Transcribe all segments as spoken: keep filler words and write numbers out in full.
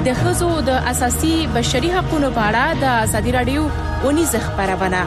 د ښځو د اساسي بشري حقوقو په اړه د ازادي رادیو ونیزه خبرونه.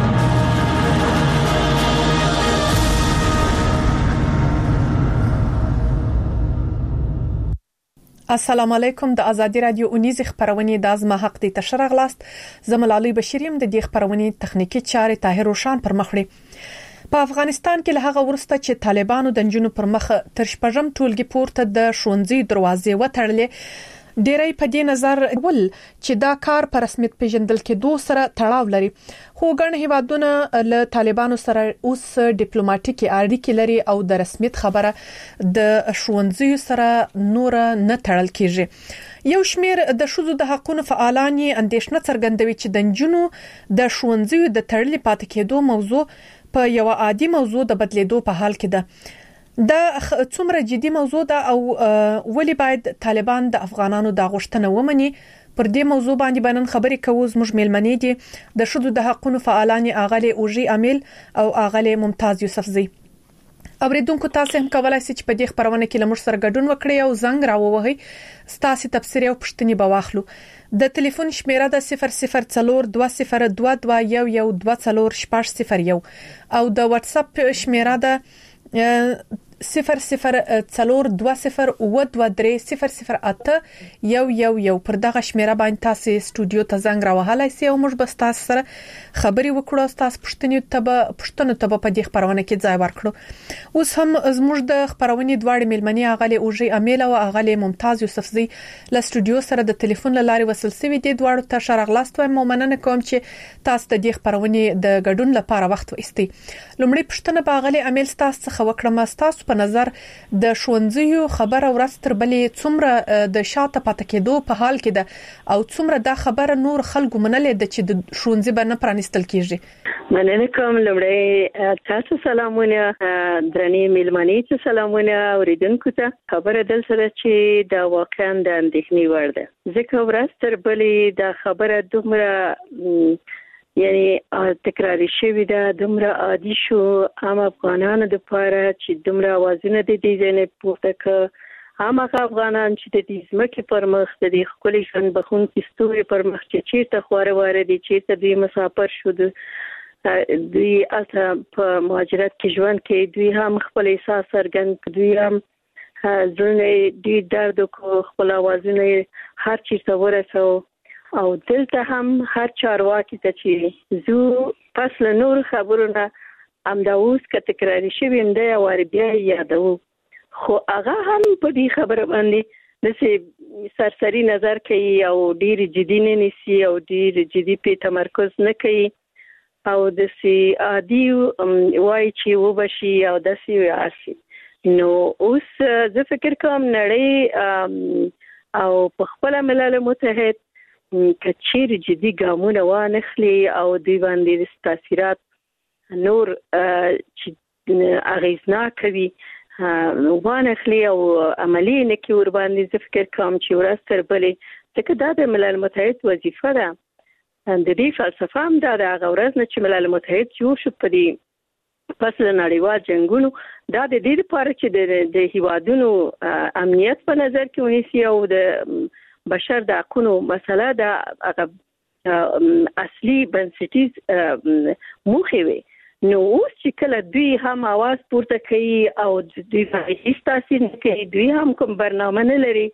السلام علیکم. د ازادي رادیو ونیزه خبرونه د ازما حق دي تشرغ لاست زملالي بشریم د دې خبرونه تخنیکی چارې طاهر روشان پر مخ وړي. په افغانستان کې له هغه ورسته چې طالبانو د جنونو پر مخ تر شپږم ټولګي پورته د ښوونځي دروازې وتړلې، ډیری په دې نظر ول چې دا کار په رسمیت پیژندل کېدو سره تړاو لري، خو ګڼ هیوادونه له طالبانو سره اوس ډیپلوماټیکي اړیکې لري او د رسمیت خبره د ښوونځي سره نور نه تړل کیږي. یو شمیر د شذو د حقوقو فعالان اندېښنه څرګندوي چې د جنونو د ښوونځي د تړلې پاتې کېدو موضوع په یو عادي موضوع د بدلیدو په حال کې ده. دا څومره جدي موضوع ده او ولی باید طالبان د افغانانو د غوښتنه ومني؟ پر دې موضوع باندې باندې خبرې کوو. زموږ میلمنې دي د شذو د حقوقو فعالان اغاله اوجي امیل او اغاله ممتاز یوسفزی. اوریدونکو تاسو هم کولای شئ چې په دې خبرونه کې لمر سره ګډون وکړئ او زنګ راووهئ. ستاسو تفسیر او پوښتنې به واخلو. د ټلیفون شمیره د صفر صفر څلور دوه صفر دوه دوه یو یو دوه څلور شپږ صفر یو او د واتس اپ شمیره د صفر صفر څلور دوه صفر و دوه درې صفر صفر اته یو یو یو. پر دغه شمیره باندې تاسو استودیو ته زنګ راوهلای شئ او موږ به تاسو سره خبري وکړو. تاسو پوښتنې ته به پوښتنه ته په دې خبرونه کې ځای ورکړو. اوس هم زموږ د خبرونې دواړه میلمنې اغاله اوجي امیل او اغاله ممتاز یوسفزی له استودیو سره د ټلیفون لارې وصل شوي دي. دواړو ته شرغلاست وایم. مننه کوم چې تاسو د دې خبرونې د ګډون لپاره وخت وایستئ. لومړی پوښتنه په اغاله امیل تاسو څخه وکړم. تاسو په نظر د ښوونځیو خبره ورځ تر بلې څومره د شاته پاتې کېدو په حال کې ده او څومره دا خبره نور خلکو منلې ده چې د ښوونځي باندې پرانستل کیږي؟ مننه کوم. لمړی تاسو سلامونه، درنې میلمنې ته سلامونه، اوریدونکو ته خبره دل سره چې دا واقعا د اندېښنې وړ ده، ځکه ورځ تر بلې دا خبره دومره یعنی تکراری شوی ده، دومره عادي شو عام افغانانو د پاره چې دومره اوازونه د دې ځنه پورته ک عام افغانان چې د دې ځمکې پر مخ د دې خپل ژوند بخون کې ستوري پر مخ چې چیرته خواره واره دي، چیرته دوی مسافر شو، دوی اته په مهاجرت کې ژوند کې دوی هم خپل احساس څرګند، دوی هم ځنه دې درد کو خپل اوازونه هر چیرته ورسو او دلته هم هر چارواکي ته چې زو پس له نور خبرونه امدا اوس که تکراری شوی انده وار بیا یادو، خو هغه هم په دې خبره باندې د سرسری نظر کوي او ډیر جدي نه نیسي او ډیر جدي په تمرکز نه کوي او د سي عادي وای چې وبشي او د سي واسي. نو اوس زه فکر کوم نړۍ او په خپل ملل متحد کچیر جدي ګامونه وانخلي او دوی باندې تاثیرات نور چې اغیزناک کوي وانخلي او عملی نه کې ور باندې زه فکر کوم چې ورځ تر بلې ځکه دا د ملل متحد وظیفه ده. د دې فلسفه هم دا د هغه ورځ نه چې ملل متحد جوړ شو په دې پس له نړیوال جنګونو، دا د دې لپاره چې د هیوادونو امنیت په نظر کې ونیسي او د بشر د حقوقو مسله د اصلي بنسټیز موخه وي. نو اوس چې کله دوی هم आवाज پورته کوي او دوی هیڅ تاثیر نه کوي، دوی هم کوم برنامه نه لري.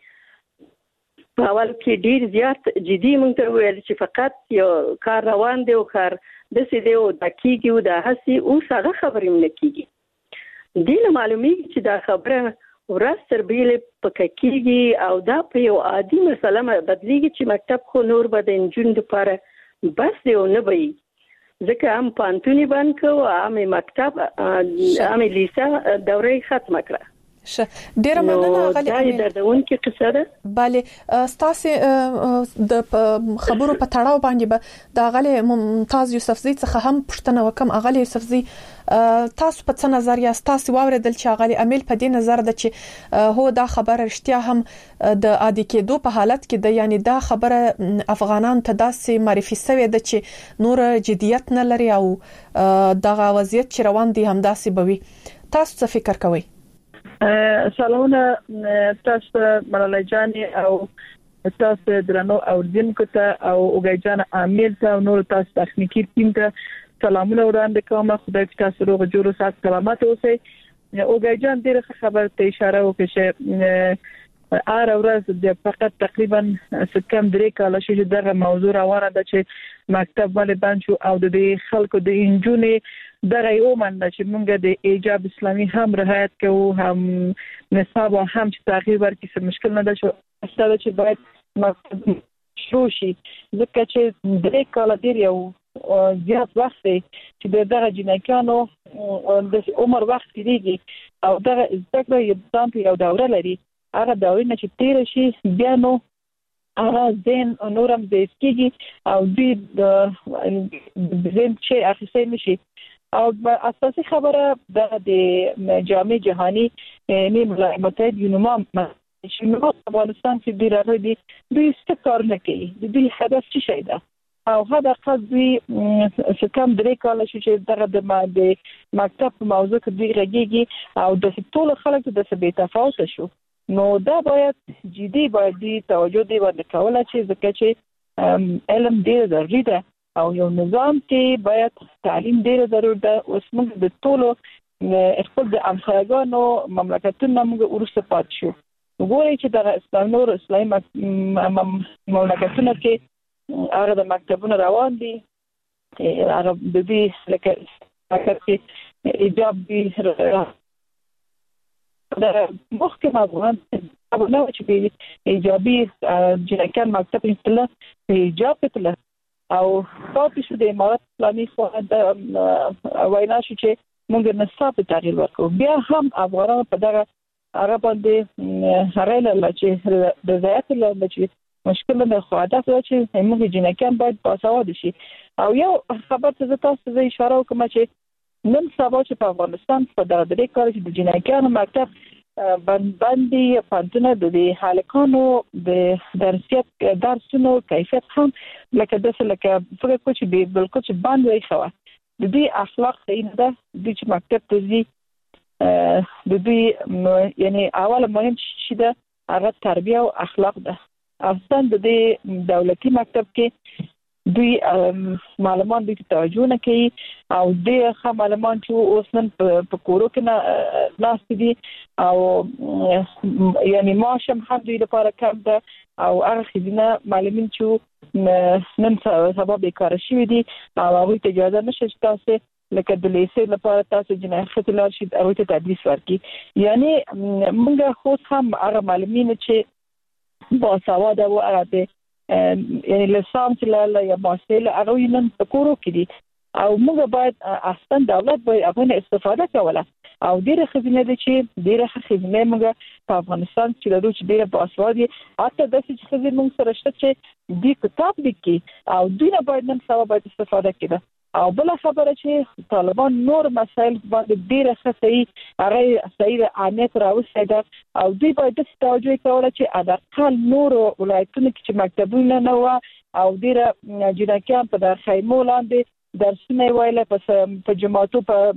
په اول کې ډیر زیات جدي مونږ ته ویل چې فقط یو کار روان دی او کار د سې دی او د کیږي او د هسي اوس هغه خبرې نه کیږي. دې معلومیږي چې دا خبره ورځ تر بلې پکې کیږي او دا په یو عادي مسله بدلیږي چې مکتب خو نور به د انجون لپاره بس دی او نه وي، ځکه هم پانتونی بند کو عام مکتب عام لیسا دوره ختمه کړه. شه ډیره مننه غالي امیر. دا دردون کې قصه ده. bale ستاسو د خبرو په تړاو باندې به د غالي ممتاز یوسفزی څخه هم پوښتنه وکم. غالي یوسفزی تاسو په څه نظر یا تاسو واوریدل چې غالي امیل په دې نظر ده چې هو دا خبره رښتیا هم د عادي کېدو په حالت کې ده، یعنی دا خبره افغانان ته داسې معرفي شوی ده چې نور جديت نه لري او دغه وضعیت چې روان دي هم داسې بوي. تاسو څه فکر کوئ؟ سلامونه تاسو ملالۍ جان او تاسو درنو اوریدونکو ته او اوګایجان عامل ته او نور تاسو تخنیکی ټیم ته سلامونه وړاندې کوم. خدای دې تاسو روغ جوړ سات سلامت اوسئ. اوګایجان ډیره خبره ته اشاره وکړه چې ار ورځ د فقط تقریبا سکم درې کاله شوه دغه موضوع روانه ده چې مکتب باندې بند شو او د خلکو د انجونې دغه یو مننه چې موږ د ایجاب اسلامي هم رعایت کوو، هم نصاب هم چې تغییر ورکړي څه مشکل نه ده شو ستاسو چې باید مکتب شروع شي ځکه چې درې کاله ډیر یو زیات وخت دی چې دغه جنکانو د عمر وخت دیږي او دغه ځکه یو ځان په یو دوره لري هغه دوره نه چې تیر شي بیا نو هغه زین نورم د سکیږي او د زین چې اخیستل نشي. او اساسي خبره د جامع جهانی نیم متحد یونما چې نو افغانستان کې ډیر راغلي دوی څه کار نه کوي، د دوی هدف څه شي ده او هدا قضوی سکم درې کاله چې دغه د مکتب په موضوع کې دوی راګيږي او د ټول خلکو د ثبات تفاوت شو. نو دا باید جدي باید دی توجه دی باندې کوله چې ځکه چې علم ډیر ضروري ده او یو نظام کې باید تعلیم ډیر ضروري ده. اوس موږ د ټولو خپل د امخاګانو مملکتونو موږ ورسره پات شو. وګورئ چې د اسلام نور اسلامي مملکتونو کې هغه د مکتبونو روان دي، هغه د دې لکه چې ایجاب دي د محکم افغان ابو نو چې به ایجابي جنکان مکتب انستله په ایجاب کتله او تاسو شو د امارات اسلامي خو د وینا شو چې موږ نصاب تغییر وکړو. بیا هم افغانان په دغه هغه باندې هغه له چې د ځایت له چې مشکل نه خو هدف دا چې موږ جنکان باید باسواده شي. او یو خبر ته تاسو زه اشاره وکم چې نن سبا چې په افغانستان په دغه درې کال کې د جنکانو مکتب بند باندې پانتونه د هالکانو د درسیت درسونو کیفیت هم لکه د څه لکه فکر کوم چې به بالکل چې باندې وي خو د دې اخلاق صحیح نه ده. د چې مکتب ته ځي د دې یعنی اول مهم شي ده هغه تربیه او اخلاق ده. اصلا د دې دولتي مکتب کې دوی معلومان دوی توجه نه کوي او د خه معلومان چې اوس نن په کورو کې نه لاس دي او یعنی ماشم هم دوی لپاره کم ده او هغه خزینه معلمین چې نن سبا بیکار شي دي او هغه ته اجازه نشي چې تاسو لکه د لیسې لپاره تاسو جنای ختلار شي او ته تدریس ورکړي. یعنی موږ خو هم هغه معلمین چې با سواد او هغه یعنی لسانس لاله یا ماستر هغه نن په کورو کې دي او موږ باید اصلا دولت باید هغه استفاده کوله او ډیره خزینه دي چې ډیره خزینه موږ په افغانستان کې لرو چې ډیره باسوادي حتی د څه خزینه موږ سره شته چې د کتاب لیکي او دوی نه باید نن سبا باید استفاده کړي. او بل خبره چې طالبان نور مسایل باندې ډیره خصي هغه صحیح اهمیت راوستي ده او دوی باید د توجه کوله چې ادارکال نور ولایتونو کې چې مکتبونه نه و او ډیره جنکان په د خیمو لاندې درسونه ویل په جماعتو په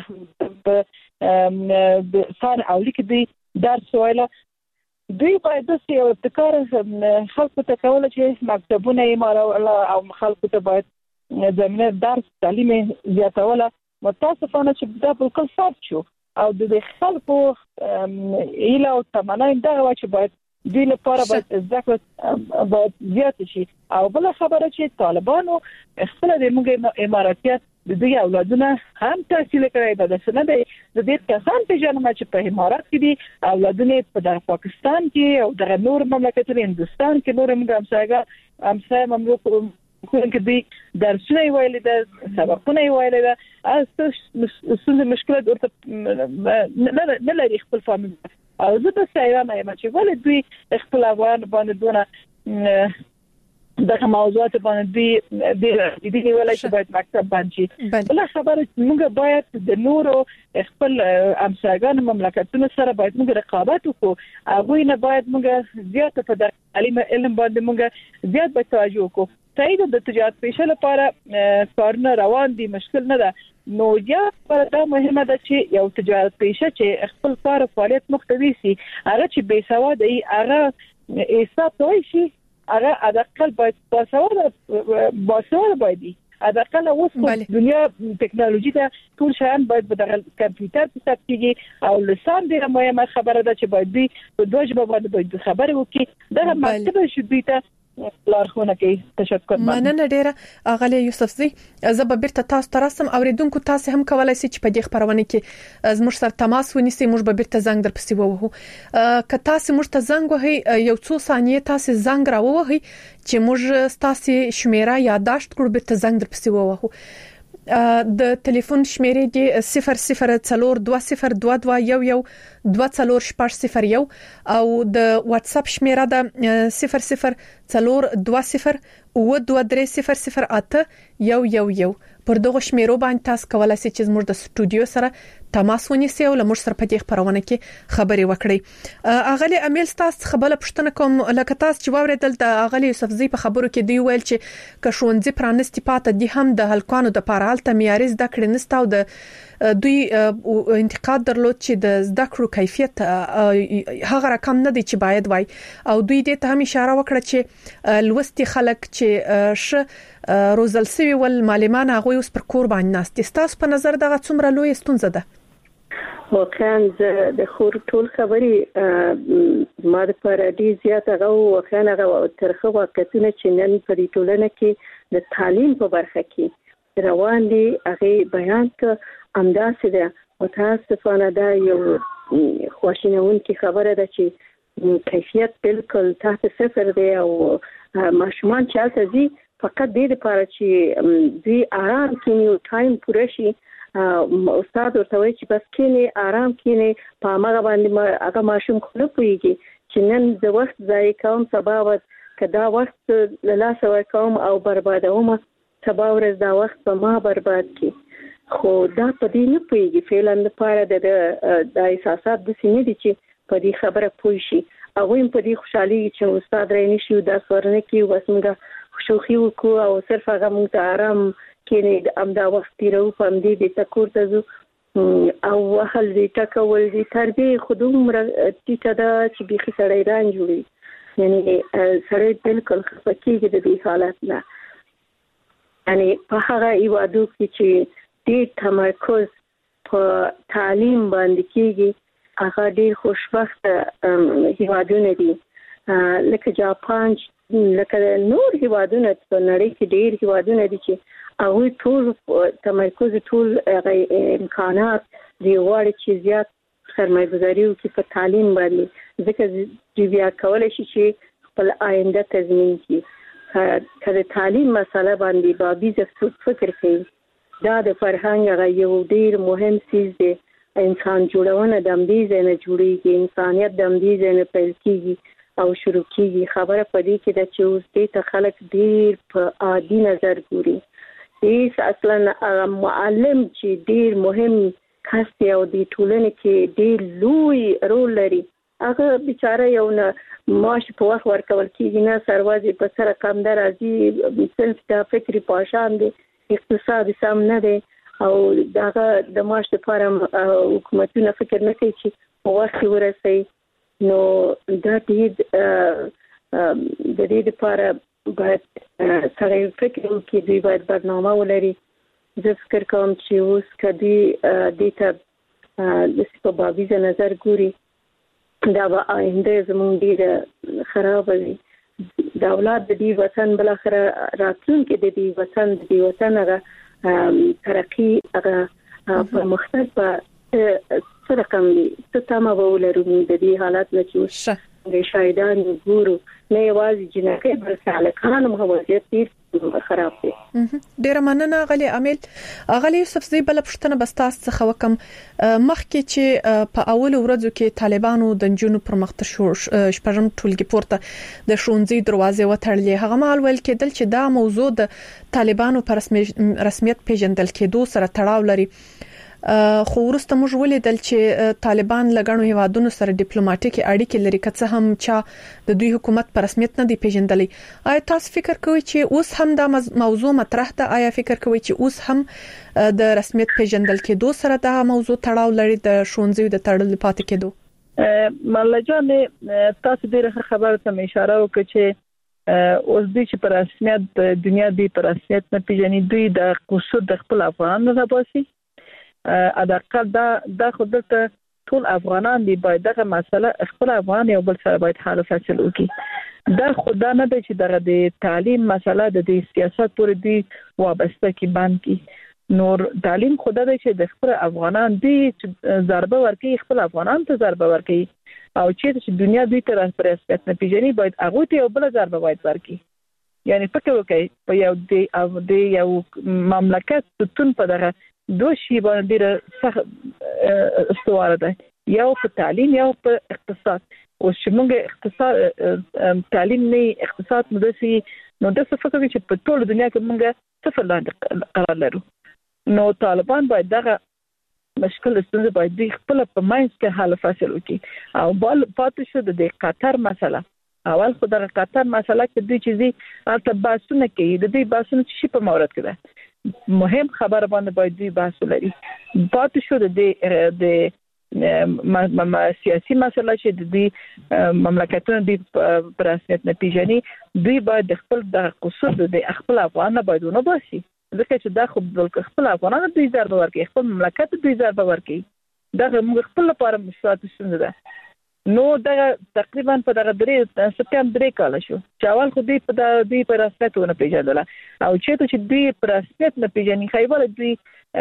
سان او لیک دی درس ویل. دوی باید د یو ابتکار خلکو ته کوله چې مکتبونه یې مال او خلکو ته باید زمینه درس تعلیم زیاتوله. متاسفانه چې دا بالکل ثابت شو او د خلکو ایله او تمنای دغه چې باید دوی لپاره باید ذکر باید زیات شي. او بل خبره چې طالبانو خپل د موږ اماراتیت د دوی اولادونه هم تحصیل کړی ده. د سند د دې کسان په جنمه چې په امارات کې دي اولادونه په پاکستان کې او د نور مملکتونو هندستان کې نور موږ همسایه همسایه مملوک کوم کې دي درسونه ویل ده سبقونه ویل ده اس څه مشکلات ورته نه لري خپل فامیل او زه د سایرانه یم چې ولې دوی خپل افغان باندې دونه دغه موضوعات باندې دوی د دې ویل چې باید مکتب باندې شي. بل خبره موږ باید د نورو خپل امساګان مملکتونو سره باید موږ رقابت وکړو. هغه نه باید موږ زیات په تعلیم علم باندې موږ زیات به توجه وکړو. صحیح د تجارت پیشه لپاره کارونه روان دي مشکل نه ده. نو یا پر دا مهمه ده چې یو تجارت پیشه چې خپل کار او فعالیت مختوي سي هغه چې بې سواد ای هغه احساس وای شي هغه اقل باید باسواد باسواد باید اقل اوس دنیا ټکنالوژي ته ټول شیان باید په دغه کمپیوټر په ثبت کیږي او لسان ډیره مهمه خبره ده چې باید په دوه ژبه باندې خبرې وکړي دغه مکتب شوبې ته لارښوونه کوي. تشکر. مننه ډیره اغلی یوسف زی. زه به بیرته تاسو ته راسم. اوریدونکو تاسو هم کولای شئ چې په دې خبرونه کې زموږ سره تماس ونیسئ. موږ به بیرته زنګ در پسې ووهو. که تاسو موږ ته زنګ وهئ یو څو ثانیې تاسو زنګ راووهئ چې موږ تاسو شمیره یادداشت کړو بیرته زنګ در پسې ووهو. د ټلیفون شمیرې دی صفر صفر څلور دوه صفر دوه دوه یو یو دوه څلور شپږ صفر یو او د واتس اپ شمیره ده صفر صفر څلور دوه صفر او دوه درې صفر صفر اته یو یو یو. پر دغه شمیرو باندې تاسو کولای شئ چې زموږ د سټوډیو سره تماس ونیسئ او لمر سره په دې خبرونه کې خبري وکړئ. اغلی امیل تاسو خبره پښتنه کوم لکه تاسو چې واوریدل د اغلی یوسف زی په خبرو کې دی ویل چې کښونځي پرانستی پاته دي هم د هلکانو د پارالته معیاري زده کړې نسته او د دوی انتقاد درلود چې د زده کړو کیفیت هغه رقم نه دی چې باید وای او دوی دې ته هم اشاره وکړه چې لوستي خلک چې ش روزل سوي ول معلمان هغه اوس پر کور باندې ناست. تاسو په نظر دغه څومره لوی ستونزه ده؟ واقعا د خور ټول خبري ما د پر دې زیات هغه واقعا هغه ترخه واقعیتونه چې نن په دې ټولنه کې د تعلیم په برخه کې روان دي هغه بیان ک امداسه ده او تاسفانه دا یو خواشینونکې خبره ده چې کیفیت بالکل تحت صفر دی او ماشومان چې تاسو فقط دې لپاره چې دوی آرام کینی او ټایم پوره شي استاد ورته وایي چې بس کینی آرام کینی په هغه باندې هغه ماشوم خو نه پوهیږي چې نن د وخت ضایع کوم سبا وخت کدا وخت له لاسه ورکوم او بربادوم سبا ورځ دا وخت په ما برباد کی خو دا په دې نه پوهیږي فعلا لپاره د د احساسات د سینې دي چې په دې خبره پوه شي او هم په دې خوشحالي چې استاد ریني شي دا سورنه کې وسمګه خوشوخي وکړو او صرف هغه موږ ته آرام کې د امدا وخت تیرو په دې د تکور ته زو او هل دې ټکول دې تربیه خودم ټیټه دا چې بيخي سړی ران جوړي یعنی سړی بالکل خفقېږي د دې حالت نه یعنی په هغه ایوادو کې چې دې تمرکز په تعلیم باندې کېږي هغه ډېر خوشبخت هیوادونه دي لکه جاپان لکه نور هیوادونه په نړۍ کې ډېر هیوادونه دي چې هغه ټول تمرکز ټول امکانات دی وړ چې زیات سرمایه گذاري وکړي په تعلیم باندې ځکه چې بیا کولای شي چې خپل آینده تضمین کړي کله تعلیم مسله باندې بابي ځکه فکر کوي دا د فرهنګ هغه یو ډیر مهم څیز دی. انسان جوړونه د دې ځای نه جوړیږي انسانيت د دې ځای نه پیل کیږي او شروع کیږي. خبره پدې کې د چې اوس دې ته خلک ډیر په عادي نظر ګوري. هیڅ اصلا معلم چې ډیر مهم کس دی او د ټولنې کې ډیر لوی رول لري هغه بیچاره یو نه ماش په وخت ورکول کیږي نه سروازي په سره کم درازي سلف د فکری پاشان دی اقتصاد سم نه دی او داغه د معاش لپاره حکومتونه فکر نه کوي چې په وخت ورسي نو دا دې د دې لپاره باید سره فکر وکړي دوی باید برنامه ولري. زه فکر کوم چې اوس کدي د ته د سپابیزه نظر ګوري دا به آینده زموږ ډیر خراب وي. د اولاد د دې وطن بل اخر راتلونکي د دې وطن د دې وطن هغه ترقی هغه په مختلفه سره کوم دي څه تمه ولرو د دې حالات نه چې د شاهدان ګورو نه یوازې جنکه بل سالکان هم وضعیت ډیر خراب دی. ډیر مننه غلي عامل غلي یوسف زی بل پښتنه بستاس څخه وکم مخکې چې په اول ورځو کې طالبانو د جنونو پر مخ ته شپږم ټولګي پورته د شونځي دروازې وټړلې هغه مال ویل کېدل چې دا موضوع د طالبانو پر رسمیت پیژندل کېدو سره تړاو لري. خو ورسته موږ ولیدل چې طالبان لګڼو هیوادونو سره ډیپلوماټیکي اړیکې لري که څه هم چې د دوی حکومت پر رسمیت نه دی پیژندلې. آیا تاسو فکر کوئ چې اوس هم دا موضوع مطرح ده؟ آیا فکر کوئ چې اوس هم د رسمیت پیژندل کېدو سره دا موضوع تړاو لري د شونځي د تړل پاتې کېدو؟ مله جان تاسو ډیره خبره ته اشاره وکړه چې اوس د چې پر رسمیت د دنیا د پر رسمیت نه پیژنې دوی د قصور د خپل افغانانو نه باسي اداقل دا د خود ته ټول افغانان دی باید دغه مسله خپل افغان یو بل سره باید حل فصل وکړي دا خدای نه د چې دغه د تعلیم مسله د سیاست پورې دی وابسته کی باندې کی نور تعلیم خدای د چې د خپل افغانان دی ضربه ورکړي خپل افغانان ته ضربه ورکړي او چې دنیا دوی ته پر رسمیت نه پیژني باید هغه ته یو بل ضربه باید ورکړي یعنی فکر وکړئ په یو دی او دی یو مملکت ستون په دغه دوه شی باندې سخت استواره ده یو په تعلیم یو په اقتصاد او چې موږ اقتصاد تعلیم نه اقتصاد مدرسي نو د څه فکر چې په ټول دنیا کې موږ صفر لاندې قرار لرو نو طالبان باید دغه مشکل ستونزه باید د خپل په ماینس کې حل فاصله وکړي او بل پاتې شو د قطر مسله اول خو د قطر مسله کې د چیزي البته بحثونه کوي د دې بحثونه چې په مورد کې ده مهم خبره باندې باید دی بحث لري پاتې شو د د ما سیاسي مسله چې د دې مملکتونو د پراسمیت نه پیژني دوی باید خپل د قصور د خپل افغان باید ونه باسي ځکه چې دا خو د خپل افغانانو دوی ضربه ورکړي خپل مملکت دوی ضربه ورکړي دا موږ خپل لپاره مشکلات ستونزه ده نو دا تقریبا په دغه درې سپتمبر درې کال شو چې اول خو دوی په دوی په رسمیت ونه پیژندل او چې دوی په رسمیت نه پیژني خیبر دوی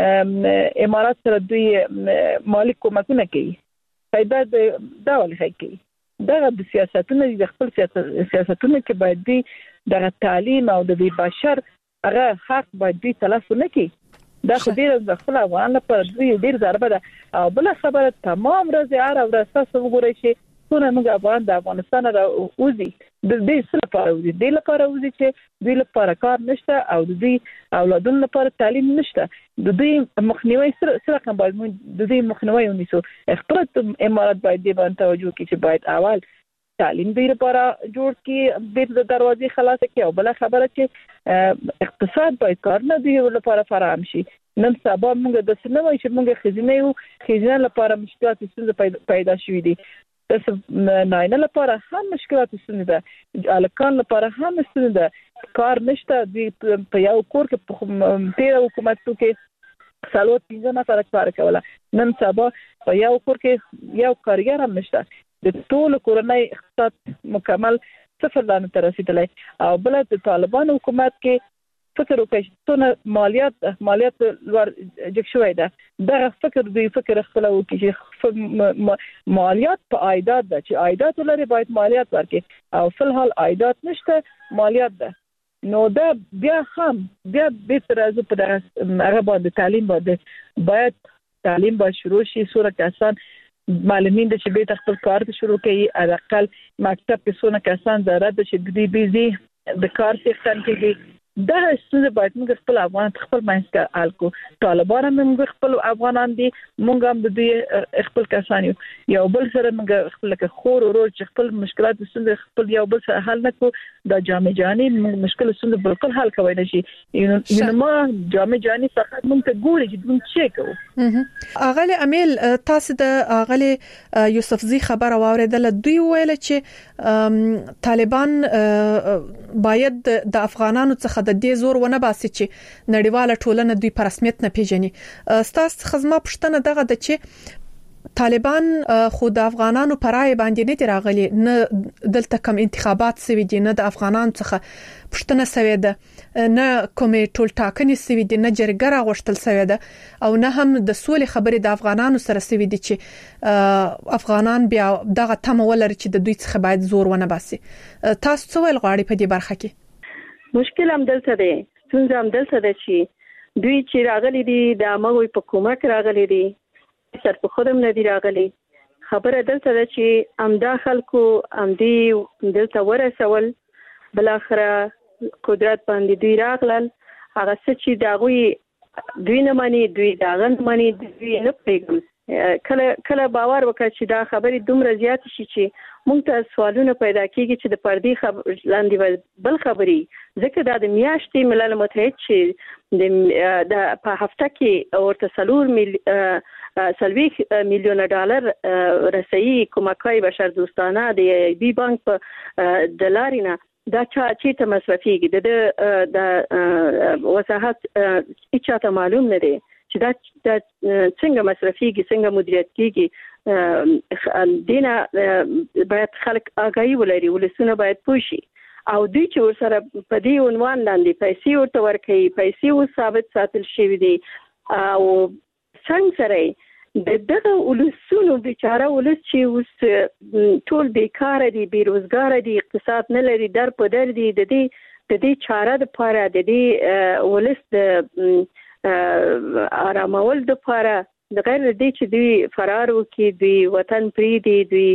امارات سره دوی مالی کومکونه کوي پیدا دا ولې کوي دا د سیاستونو د خپل سیاستونو کې باید دی د تعلیم او د بشر هغه حق باید دوی تلف نه کړي دا خو ډیر د خپل افغان لپاره دوی ډیر ضربه ده او بل خبره تمام ورځ هر ورځ تاسو وګورئ چې څونه موږ افغان د افغانستان راوځي د دې څه لپاره وځي د لپاره وځي چې دوی لپاره کار نشته او د دوی اولادونو لپاره تعلیم نشته د دوی مخنیوي سره سره باید د دوی مخنیوي ونیسو خپل امارات باید دې باندې توجه وکړي چې باید اول تعلیم دی لپاره جوړ کی د دروازې خلاص کی او بل خبره چې اقتصاد باید کار نه دی لپاره فراهم شي نن سبا موږ د سنوي چې موږ خزینه یو خزینه لپاره مشکلات ستونزې پیدا شوې دي د ناینه لپاره هم مشکلات ستونزې ده الکان لپاره هم ستونزې ده کار نشته دی په یو کور کې په تیر حکومتو کې سالوت پنځه نفر کار کوله نن سبا په یو کور کې یو کارګر هم نشته د ټول کورنۍ اقتصاد مکمل صفر لاندې ته رسیدلی او بل د طالبان حکومت کې فکر وکړي چې مالیات مالیات لوړ جګ شوی ده دا فکر دوی فکر خپل وکړي چې مالیات په عایدات ده چې عایدات لري باید مالیات ورکړي او فل حال عایدات نشته مالیات ده نو دا بیا هم بیا به تر ازو په دغه هغه باندې تعلیم باندې باید تعلیم باید شروع شي صورت کسان معلمین د چې به خپل کار شروع کړي اقل مکتب کې څونه کسان ضرورت چې د بيزي د کار سیستم کې دا څه باید موږ خپل افغان خپل مینسکا الکو طالبان موږ خپل افغانان دي موږ هم د دې خپل کسان یو بل سره موږ خپل خور ورو چې خپل مشکلات څنګه خپل یو بل سره حل نکو د جامع جاني مشکل څنګه بالکل حل کوي نشي یو ما جامع جاني فقط موږ ته ګوري چې موږ چک کوو اغلی امیل تاسو د اغلی یوسفزي خبر اوریدل دوی ویل چې طالبان باید د افغانانو څخه د دې زور ونه باسي چې نړیواله ټولنه دوی په رسمیت نه پیژني ستاسو خدمت پښتنه دغه د چې طالبان خود افغانانو پرای باندې نه دی راغلي نه دلته کوم انتخابات سوي دي نه د افغانانو څخه پښتنه سوي ده نه کومې ټول ټاکنې سوي دي نه جرګه راغشتل سوي ده او نه هم د سولې خبرې د افغانانو سره سوي دي چې افغانان بیا دغه تمه ولري چې د دوی څخه باید زور ونه باسي تاسو څه ویل غواړئ په دې برخه کې مشکل هم دلته دی څنګه هم دلته دی چې دوی چې راغلي دي د اموي په کومک راغلي دي سر په خودم نه دی راغلي خبره دلته ده چې امدا خلکو امدي دلته ورسول بل اخره قدرت باندې دوی راغلل هغه څه چې داوی دوی نه مانی دوی داغه نه مانی دوی نه پیګم کله کله باور وکړ چې دا خبرې دومره زیات شي چې موږ ته سوالونه پیدا کیږي چې د پردي خبر لاندې بل خبري ځکه دا د میاشتې ملل متحد چې د په هفته کې ورته څلور میل سلويخ میلیون ډالر رسېي کومکای بشر دوستانه د بي بانک په دلارینا دا چا چې ته مصرفيږي د د وساحت هیڅ معلوم نه دی چې دا څنګه مصرفيږي څنګه مدیریت کیږي دینه باید خلک آگاهي ولري ولسونه باید پوښي او دوی چې ورسره په دې عنوان لاندې پیسې ورته ورکوي پیسې و ثابت ساتل شوی دي او څنګه سره دغه ولسونو بیچاره ولس چې اوس ټول بیکاره دي بیروزګار دي اقتصاد نه لري در په در دي د دې د دې چاره د پاره د دې ولس د آرامول د پاره د غیر دې چې دوی فرار وکړي دوی وطن پریدي دوی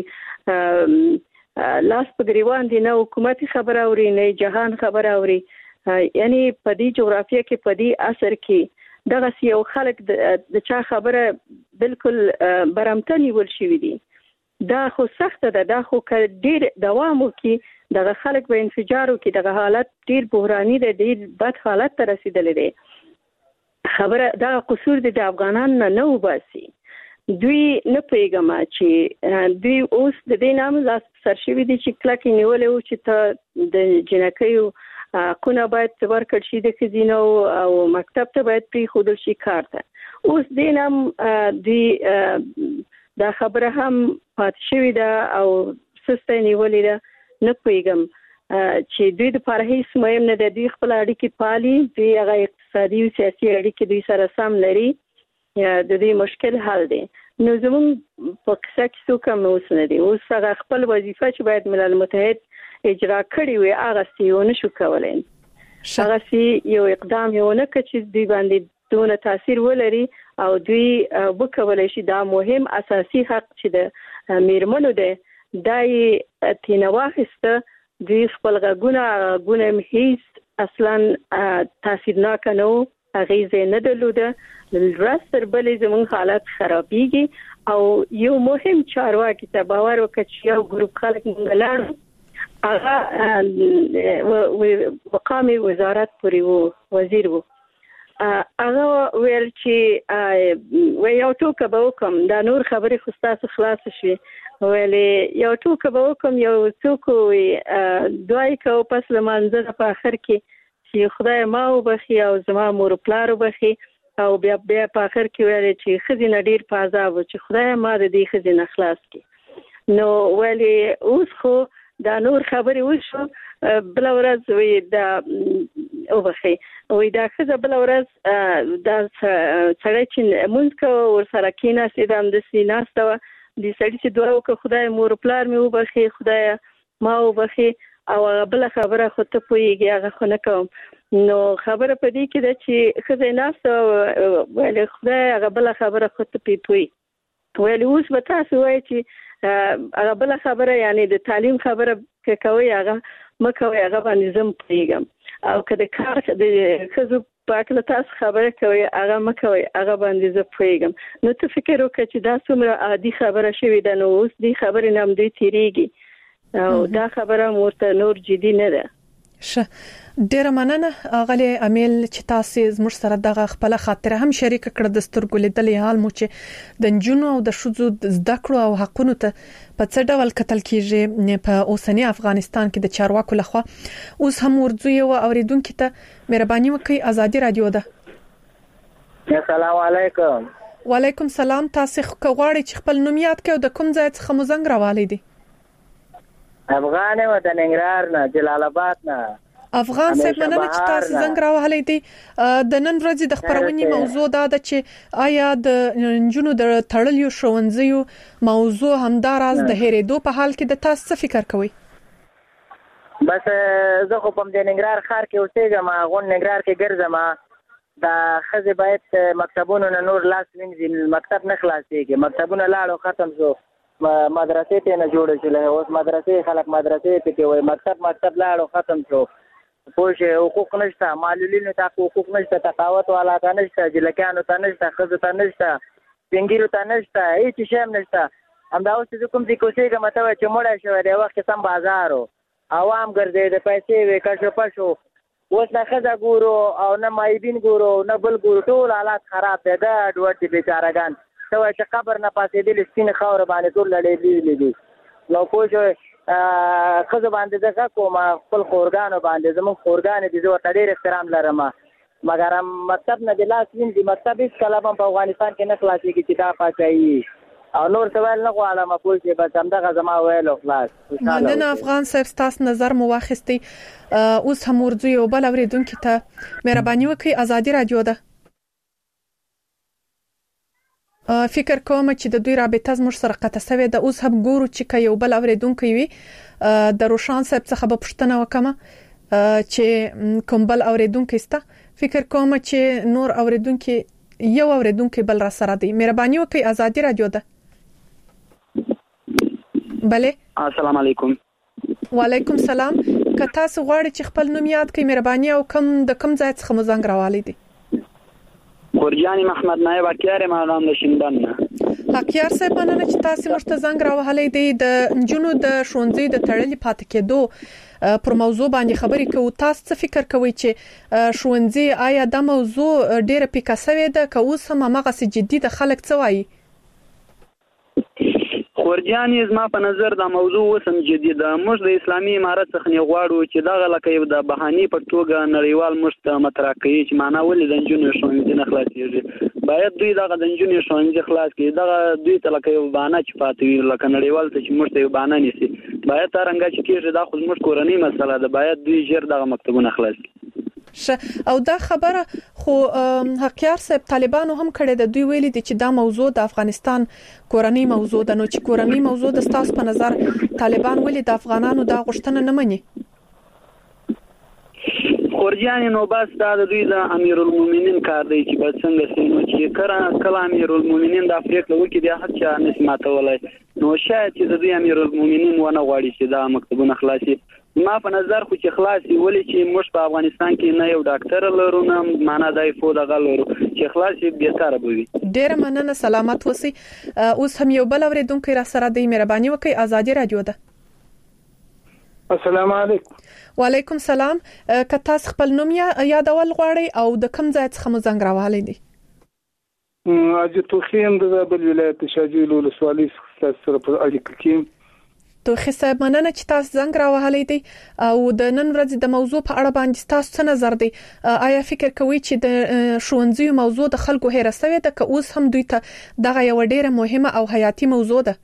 لاس په گریوان دي نه حکومتي خبره اوري نه جهان خبره اوري یعنی په دې جغرافیه کې په دې اثر کې دغه یو خلک د چا خبره بالکل برمته نیول شوی دي دا خو سخت ده دا خو ډیر دوام وکي دغه خلک به انفجار وکي دغه حالت ډیر بحراني ده ډیر بد حالت ته رسیدلې ده خبره دا قصور دي د افغانان نه نو باسي دوی نه پیغام چې دوی اوس د دې نام لاس سرشوي دي چې کلک نیولې و چې ته د جنکیو کونه باید ورکړ شي د خزینو او مکتب ته باید پری خودل شي کار ته اوس د نام دوی دا خبره هم پات شوی ده او سسته نیولې ده نه پیغام چې دوی د پرهیس مهم نه د دوی خپل اړیکې پالي دوی هغه اقتصادي او سیاسي اړیکې دوی سره سم لري د دې مشکل حل دی نو زموږ په کیسه کې څوک هم اوس نه دی اوس هغه خپل وظیفه چې باید ملل متحد اجرا کړی وي هغه سیونه شو کولای هغه سی یو اقدام یو نه کچ دوی باندې دونه تاثیر ولري او دوی وکولای شي دا مهم اساسي حق چې د میرمنو ده دای تینواخسته دوی خپل غونه غونه هیڅ اصلا تاثیرناک نه غیزه نه درلوده لرستر بلې زمون حالت خرابېږي او یو مهم چارواکي ته باور وکړي چې یو ګروپ خلک منګلانو هغه مقامي وزارت پوری وو وزیر وو هغه ویل چې و یو ټوکه به وکم دا نور خبرې خو تاسو خلاص شي ویلې یو ټوکه به وکم یو څوک دوی کو پس لمانځه په اخر کې چې خدای ما وبخي او زما مور پلار وبخي او بیا بیا په اخر کې ویل چې خزینه ډیر په عذاب چې خدای ما د دې خزینه خلاص کړي نو ویلې اوس خو دا نور خبرې وشو بل ورځ وی دا او بخي وی دا خزه بل ورځ دا سړی چې مونږ کو ور سره کینا سیدام د سیناستو د سړی چې دعا وکړه خدای مور پلار مې وبخي خدای ما وبخي او بل خبره خو ته پويږي هغه خو نه کوم نو خبره پدې کې ده چې خزه ناس ولې خدای هغه بل خبره خو ته پی پوي ولې اوس به تاسو وایي چې هغه بل خبره یعنی د تعلیم خبره کوي هغه مکوي هغه باندې زم پويګم او کله کار د خزو پاکله تاسو خبره کوي هغه مکوي هغه باندې زه پويګم نو ته فکر وکړه چې دا څومره عادي خبره شوې ده نو اوس دې خبره نام دوی تیریږي او دا خبره مرته نور جدي نه ده شه ډیر مننه غلي امیل چې تاسو زموږ سره دغه خپل خاطره هم شریک کړه د سترګو لیدلې حال مو چې د جنونو او د شذو زده کړو او حقونو ته په څه ډول قتل کیږي په اوسنی افغانستان کې د چارواکو لخوا اوس هم ورځي او اوریدونکو ته مهرباني وکړئ ازادي رادیو ده السلام علیکم وعلیکم سلام تاسو غواړئ چې خپل نوم یاد کړئ د کوم ځای څخه مو زنګ راوالي دي افغان و د ننګرهار نه جلال آباد نه افغان صاحب مننه چې تاسو څنګه راوهلې دي د نن ورځې د خبرونې موضوع دا ده چې آیا د جنونو د تړلیو شونځیو موضوع همداراز د هېرېدو په حال کې د تاسو څه فکر کوئ بس زه خو په د ننګرهار ښار کې اوسېږم غون ننګرهار کې ګرځم دا خزه باید مکتبونو نه نور لاس وینځي مکتب نه خلاصيږي مکتبونه لاړو ختم شو مدرسې ته نه جوړ شي له اوس مدرسې خلک مدرسې ته کوي مکتب مکتب لاړو ختم شو پوه حقوق نشته معلولینو ته حقوق نشته تقاوت والا ته نشته جلکانو ته نشته خزو ته نشته سپینګیرو ته نشته هیڅ شی هم نشته. همدا اوس چې کوم ځای کې اوسېږم ته وایي چې مړی شوی دی وخت سم بازار و عوام ګرځېده پیسې وې کشو پشو. اوس نه ښځه ګورو او نه مایبین ګورو نه بل ګورو ټول حالات خراب دی ګډ وډ دي بېچارهګان. ته وایي چې قبر نه پاسېدلي سپینې خاورې باندې ټول لړېدلي دي. نو پوه شوې ښځو باندې زه ښه کوم خپل خورګانو باندې زموږ خورګانې دي زه ورته ډېر احترام لرم مګر مکتب نه د لاس وینځي. مکتب هېڅکله هم په افغانستان کې نه خلاصېږي چې دا پاچاهي او نور څه ویل نه غواړم پوه شوې بس همدغه زما ویل او خلاص. مننه افغان صاحب ستاسو نظر مو واخیستی. اوس هم ورځو یو بل اورېدونکي ته مهرباني وکړئ. ازادي راډیو ده. فکر کوم چې د دوی رابطه زموږ سره قطع شوې ده. اوس هم ګورو چې که یو بل اورېدونکی وي د روشان صاحب څخه به پوښتنه وکړم چې کوم بل اورېدونکی سته. فکر کوم چې نور اورېدونکي یو اورېدونکی بل را سره دی. مهرباني وکړئ. ازادي راډیو ده. بله السلام علیکم. وعلیکم سلام. که تاسو غواړئ چې خپل نوم یاد کړئ مهرباني او کوم د کوم ځای څخه مو زنګ راوالی دی؟ خورجان محمد نایب حقیار ماغام د شیندان نه. حقیار صاحب مننه چې تاسو موږ ته زنګ راوهلی دی. د نجونو د ښوونځي د تړلي پاتې کېدو پر موضوع باندې خبرې کوو. تاسو څه فکر کوئ چې ښوونځي آیا دا موضوع ډیره پیکه شوې ده که اوس هم هماغسې جدي ده؟ خلک څه وایي؟ خورجان زما په نظر دا موضوع اوس هم جدي ده. موږ د اسلامي امارت څخه نه غواړو چې دغه لکه یو د بهاني په توګه نړیوال موږ ته مطرح کوي چې معنا ولې د نجونو ښوونځي نه خلاصېږي. باید دوی دغه د نجونو ښوونځي خلاص کړي. دغه دوی ته لکه یو بهانه چې پاتې وي لکه نړیوال ته چې موږ ته یو بهانه نیسي. باید څرنګه چې کېږي دا خو زموږ کورنۍ مسله ده. باید دوی ژر دغه مکتبونه خلاص کړي. او دا خبره خو حقیار صاحب طالبانو هم کړې ده. دوی ویلي دي چې دا موضوع د افغانستان کورنۍ موضوع ده. نو چې کورنۍ موضوع د ستاسو په نظر طالبان ولې د افغانانو دا غوښتنه نه مني؟ خورجان نو بس دا د دوی د امیرالمؤمنین کار دی چې باید څنګه سي نو چې کله کله امیرالمؤمنین د افریقا وکړي بیا هڅه چا نشي ماتولی. نو شاید چې د دوی امیرالمؤمنین ونه غواړي چې دا مکتبونه خلاصي. ما په نظر خو چې خلاصي ولې چې موږ په افغانستان کې نه یو ډاکټر لرو نه معنا دای فو دغه لرو چې خلاصي بهتره بوي. ډیر مننه. سلامت اوسئ. اوس هم یو بل اورېدونکی را سره دی. مهرباني وکړئ. ازادي راډیو ده. السلام علیکم. وعلیکم سلام. که تاسو خپل نوم یادول غواړئ او د کوم ځای څخه مو زنګ راوالی دی؟ اجي توخیم د زابل ولایت شاجوی ولسوالۍ څخه سره په اړیکه کې. توخی صاحب مننه چې تاسو زنګ راوهلی دی او د نن ورځې د موضوع په اړه باندې تاسو څه نظر دی؟ آیا فکر کوئ چې د ښوونځیو موضوع د خلکو هېره شوې ده که اوس هم دوی ته دغه یوه ډیره مهمه او حیاتي موضوع ده؟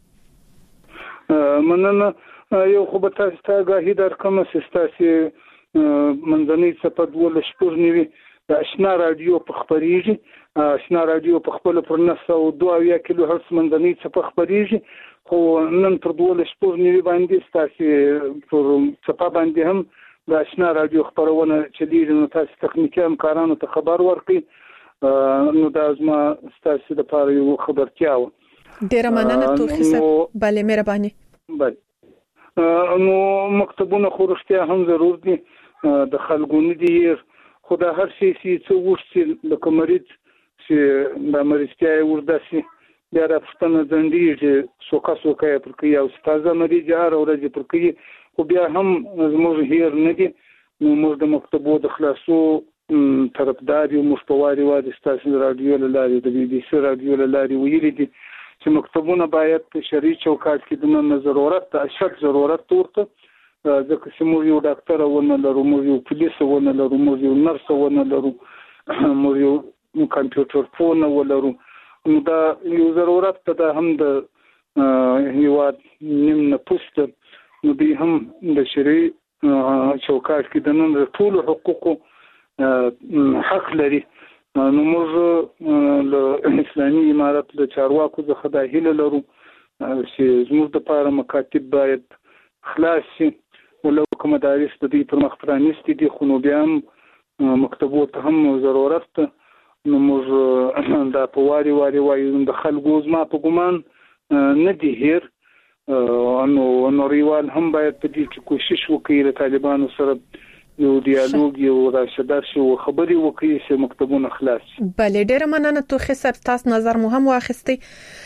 مننه. یو خو به تاسو ته آګاهي درکړم چې ستاسې منځنۍ څپه دولس شپږ نوي د اشنا راډیو په خپرېږي. اشنا راډیو په خپله پر نهه سوه دوه اویا کیلو هرتز منځنۍ څپه خپرېږي. خو نن پر دولس شپږ نوي باندې ستاسې پر څپه باندې هم د اشنا راډیو خپرونه چلېږي. نو تاسو تخنیکي همکارانو ته خبر ورکړئ. نو دا زما ستاسې دپاره یو خبرتیا وه. ډېره مننه توخي صاحب. بله مهرباني. بله. نو مکتبونه خو رښتیا هم ضرور دي. د خلکو نه دي خو دا هر شي چې څه وشي لکه مریض چې د مریضتیا یې ورداسي بیا را پوښتنه ځنډېږي سوکه سوکه یې پر کوي او تازه مریض یې هره ورځ یې پر کوي. خو بیا هم زموږ هیر نه دي. نو موږ د مکتبو د خلاصو طرفدار یو. موږ په وارې وارې ستاسو راډیو له لارې د بي بي سي راډیو له لارې ویلي دي چې مکتبونه باید په شرعي چوکاټ کې د نن ضرورت ته اشد ضرورت ورته ځکه چې موږ یو ډاکټر ونه لرو موږ یو پولیس ونه لرو موږ یو نرس ونه لرو موږ یو کمپیوټر فون ولرو. نو دا یو ضرورت ته هم د هیواد نیم نفوس ته نو دوی هم د شرعي چوکاټ کې د نن ټولو حقوقو حق لري. نو موږ له اسلامي امارت له چارواکو څخه دا هیله لرو چې زموږ دپاره مکاتب باید خلاص شي. ولو که مدارس د دوی پر مخ پرانیستي دي خو نو بیا هم مکتبو ته هم ضرورت ته. نو موږ دا په وارې وارې وایو د خلکو زما په ګمان نه دي هیر. نو نړیوال هم باید په دې کې کوشش وکړي له طالبانو سره یو ډیالوګ یو راشدار شو خبري وکړي چې مکتبونه خلاص. بلې ډېر مننه توخي صاحب تاسو نظر مو هم واخیستي.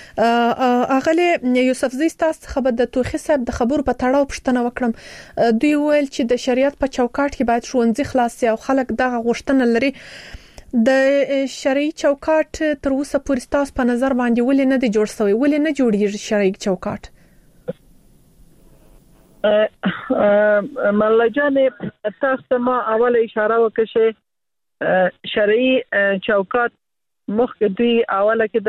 اغلی یوسف زی تاسو خبر د توخي صاحب د خبرو په تړاو پښتنه وکړم. دوی ویل چې د شریعت په چوکاټ کې باید ښوونځي خلاص شي او خلک دغه غوښتنه لري. د شرعي چوکاټ تر اوسه پورې تاسو په نظر باندې ولې نه دی جوړ شوی، ولې نه جوړیږي شرعي چوکاټ؟ مله جانې تاسو ما اول اشاره وکړه شرعي چوکاټ مخکې دوی اوله کې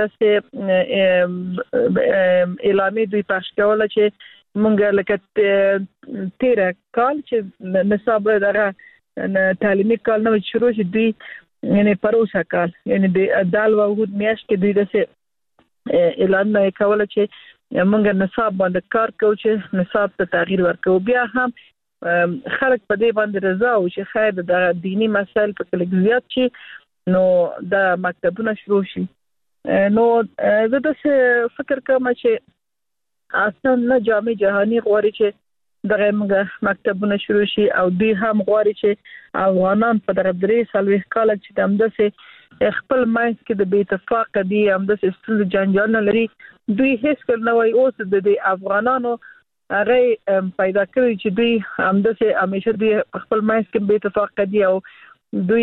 د اعلامي دوی پښ کوله چې مونږ لکه تیر کال چې نصاب دغه تعلیمي کال نو شروع شي دوی یعنی پروسه کال یعنی د دال وحود میاش کې دوی د اعلان نه کوله چې مونږ نصاب باندې کار کوو چې نصاب ته تغییر ورکو. بیا هم خلک په دې باندې رضا او چې خیر د دینی مسایل په کې زیات شي نو د مکتبونه شروع شي. نو زه د فکر کوم چې اصلا نه جامع جهانی غواړي چې دغه موږ مکتبونه شروع شي او دوی هم غواړي چې افغانان په دغه درې سالوي کال چې دمدسه خپل ماینس کې د بې اتفاق دي همداسې ستونزې جنجال نه لري. دوی هیڅ کله نه وایي اوس د افغانانو هغه پیدا کړی چې دوی همداسې همیشه دوی خپل ماینس کې بې اتفاق دي او دوی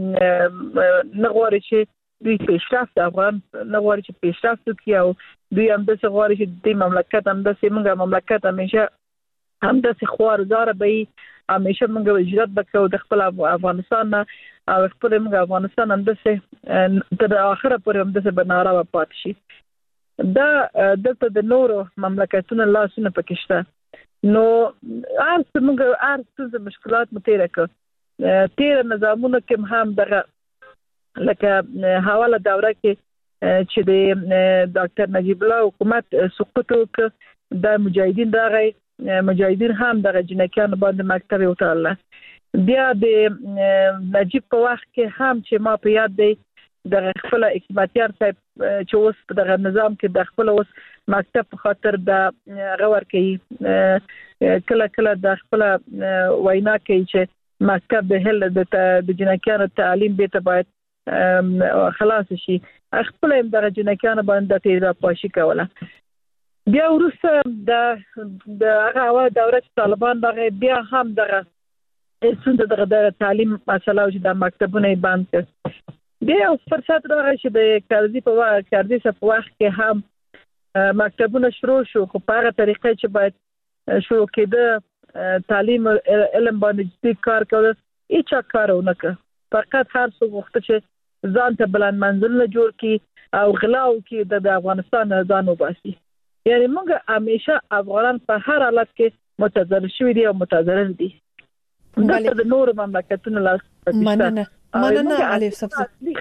نه غواړي چې دوی پیشرفت افغان نه غواړي چې پیشرفت وکړي او دوی همداسې غواړي چې د مملکت همداسې موږ مملکت همیشه همداسې خوارزار به همیشه موږ هجرت وکړو د خپل افغانستان نه او خپل موږ افغانستان همداسې تر اخره پورې همداسې بناره و پات شي. دا دلته د نورو مملکتونو لاسونه پکې شته نو ارڅ موږ ارڅ مشکلات متېره کړ تیر نظامونو کې هم دغه لکه حواله دوره کې چې د ډاکټر نجیب الله حکومت سقوط وکړ د مجاهدین دغه مجاهدین هم دغه جنکیان باندې مکتب وټاله. بیا د نجیب په وخت کې هم چې ما په یاد دی د خپل اکباتیار صاحب چې اوس په دغه نظام کې د خپل اوس مکتب په خاطر د غور کوي کله کله د خپل وینا کوي چې مکتب د هل د جنکیانو تعلیم به ته باید خلاص شي. خپل دغه جنکیانو باندې تیرا پاشي کوله. بیا وروسته د د هغه اول دوره طالبان دغه بیا هم دغه څنګه دغه د تعلیم مسله او د مکتبونه بند کړ. بیا فرصت راغی چې د کارزي په وخت کارزي په وخت کې هم مکتبونه شروع شو خو په هغه طریقې چې باید شروع کېده تعلیم علم باندې کار کول هیڅ کارونه نه فقط هر څه وخت چې ځان ته بلند منزل جوړ کی او غلاو کی د افغانستان ځان وباسي. یعنی موږ همیشه افغانان په هر حالت کې متضرر شوي دي او متضرر دي. دغه د نور مملکتونو لاس مننه مننه علي صفص.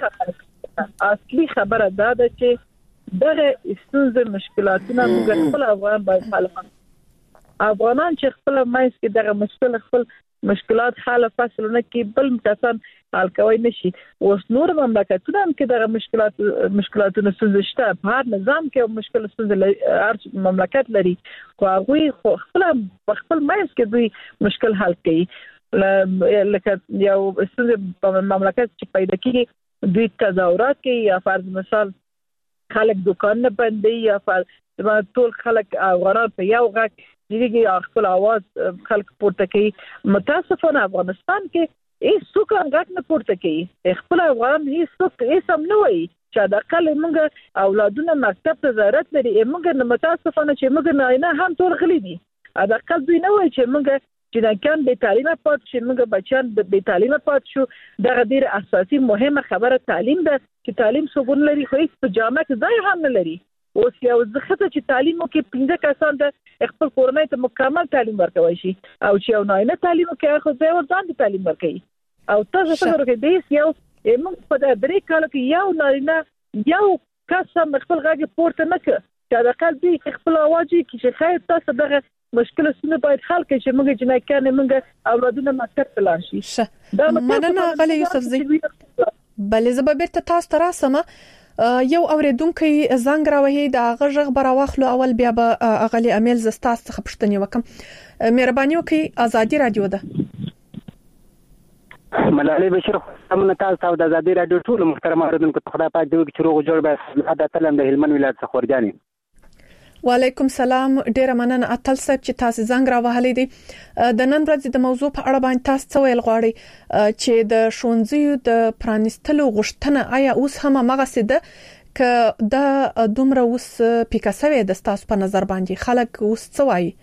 اصلي خبره دا ده چې دغه ستونزې مشکلاتونه موږ خپل افغان باید حل کړو. افغانان چې خپل مایس کې دغه مشکل خپل مشکلات حل فصلونه کې بل کسان حل کوي نشي. اوس نور مملکتونه هم کې دغه مشکلات مشکلاتونه ستونزې شته په هر نظام کې مشکل ستونزې هر مملکت لري خو هغه خپل خپل مایس کې دوی مشکل حل کوي. لکه یو ستونزې په مملکت چې پیدا کیږي دوی تظاهرات کوي یا فرض مثال خلک دکان نه بندي یا فرض ټول خلک افغانان په یو غږ دیږي خپل आवाज خلک پورته کوي. متاسفانه افغانستان کې هیڅ څوک غږ نه پورته کوي. خپل افغان هیڅ څوک هیڅ هم نه وایي چې د کله موږ اولادونه مکتب ته ضرورت لري. موږ متاسفانه چې موږ نه هم ټول غلي دي. دا کله دوی نه وایي چې موږ جنکان به تعلیم پات شي موږ بچان به تعلیم پات شو. دا ډیر اساسي مهمه خبره تعلیم ده چې تعلیم څوګون لري خو هیڅ په جامعه کې ځای هم نه لري. اوس یو ځخه چې تعلیم کې پنځه کسان د خپل کورنۍ ته مکمل تعلیم ورکوي شي او چې یو نه تعلیم کې خو ځای ورځان د تعلیم ورکوي او تاسو څنګه کې دیس یو موږ په درې کال کې یو نه یو کس خپل غږ پورته نه کړ چې دا قلبي خپل اواز کې خیر تاسو دغه مشکل سونه باید حل کړي چې موږ جنکان موږ اولادونه مکتب ته لاړ شي. دا مننه غلي یوسف زی. بلې زه به بیرته تاسو ته راسم. یو اوریدونکو زنګ راوهي د غږ براواخلو اول بیا به غلي امیل زستاس څخه پښتني وکم. مهرباني وکړئ ازادي رادیو ده. ملالۍ بشیر همونه تاسو د ازادي رادیو ټول محترم اوریدونکو ته خدای پاک دې چې روغ جوړ به د تلم د هلمند ولایت څخه خورجاني. وعلیکم سلام، ډیره مننه اتل صاحب چې تاسو زنګ راوهلې دي. د نن ورځې د موضوع په اړه باندې تاسو څه ویل غواړئ چې د ښوونځیو د پرانیستلو غوښتنه آیا اوس هم هغه سده ک د دومره اوس پیکاسوي د تاسو په نظر باندې خلک اوس څه وایي؟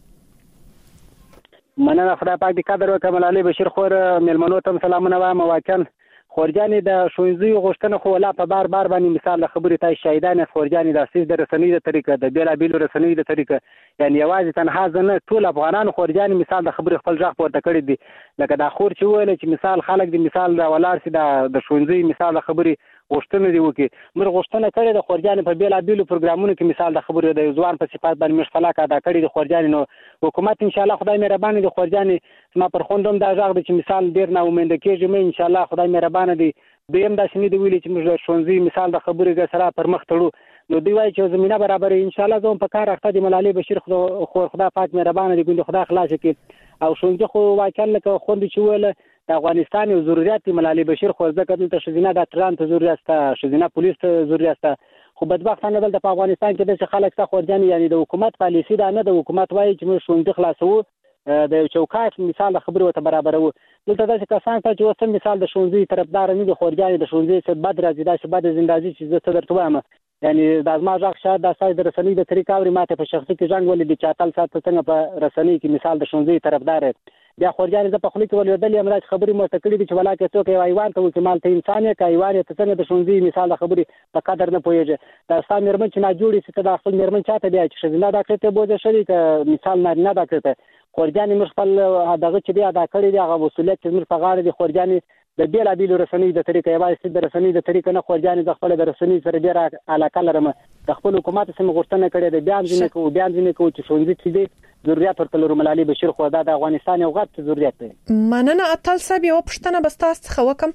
مننه خدای پاک دې قدر وکړي. ملالۍ بشیر خور ملمنو ته سلامونه وایم. واقعا خورجاني د ښوونځیو غوښتنه خو لا په بار بار باندې مثال خبرې ته شاهدان خورجاني د اساس د رسنۍ د طریقه د بیلا بیل رسنۍ د طریقه یعنی یوازې تنها ځنه ټول افغانان خورجاني مثال د خبرې خپل ځخ پورته کړی دي. لکه دا خور چې ویل چې مثال خلک د مثال د ولار سي د ښوونځي مثال خبرې غوښتنه دی وکي موږ غوښتنه کړې د خورجاني په بیلا بیل پروګرامونو کې مثال د خبرې د ځوان په صفات باندې مشفلاک ادا کړی د خورجاني. نو حکومت ان شاء الله خدای مهربان دی خورجاني ما پر خوندم دا ځاغ د چې مثال ډیر نه امید کېږي مې ان شاء الله خدای مهربان دی. دویم دا شنې دی ویلي چې موږ ښوونځي مثال د خبرې سره پر مخ تړو. نو دی وایي چې زمينه برابرې ان شاء الله زوم په کار اخته د ملالۍ بشیر خو خدای پاک مهربان دی ګوند خدای خلاص کړي. او ښوونځي خو واقعا لکه خوند چې ویل د افغانستان یو ضرورت دی. ملالۍ بشیر خو ځکه دلته شزینه ډاکټران ته ضرورت شته، شزینه پولیس ته ضرورت شته. خو بدبختانه دلته په افغانستان کې د خلک څخه خورجاني یعنی د حکومت پالیسي دا نه د حکومت وایي چې موږ ښوونځي خلاصو د چوکاټ مثال خبرو ته برابرو. دلته داسې کسان ته چې وسم مثال د ښوونځي طرفدار نه دي خورجاني د ښوونځي څخه بد راځي دا چې بد زندازي چې زه ته درته وایم یعنی د ازما ځخ شاید د اساس د رسنۍ د طریقې اوري ماته په شخصي کې ځنګ ولې د چاتل سات څنګه په رسنۍ کې مثال د ښوونځي طرفدار بیا خورجاني د په خلی کې ولېدل یم راځي خبرې مو ته کړې دي چې ولاکه څوک یو ایوان ته وکي مال ته انسان یې کا ایوان ته څنګه د ښوونځي مثال د خبرې په قدر نه پوهیږي. دا ستا مېرمن چې نه جوړي چې د خپل مېرمن چاته بیا چې شزینه ډاکټر ته بوزه شری ک مثال نارینه ډاکټر ته خورجاني مخ خپل دغه چې بیا دا کړی دی هغه مسؤلیت چې موږ په غاړه دي. خورجاني د بیل بیل رسنۍ د طریقې یوازې د رسنۍ د طریقې نه خورجاني د خپل د رسنۍ سره ډیره علاقه لرم. د خپل حکومت سم غوښتنه کړې ده بیان ځینې کو بیان ځینې کو چې ښوونځي چې دي ضرورت ورته لرو. ملالۍ بشیر خو دا د افغانستان یو غټ ضرورت دی. مننه اتل صاحب یو پښتنه بس تاسو څخه وکم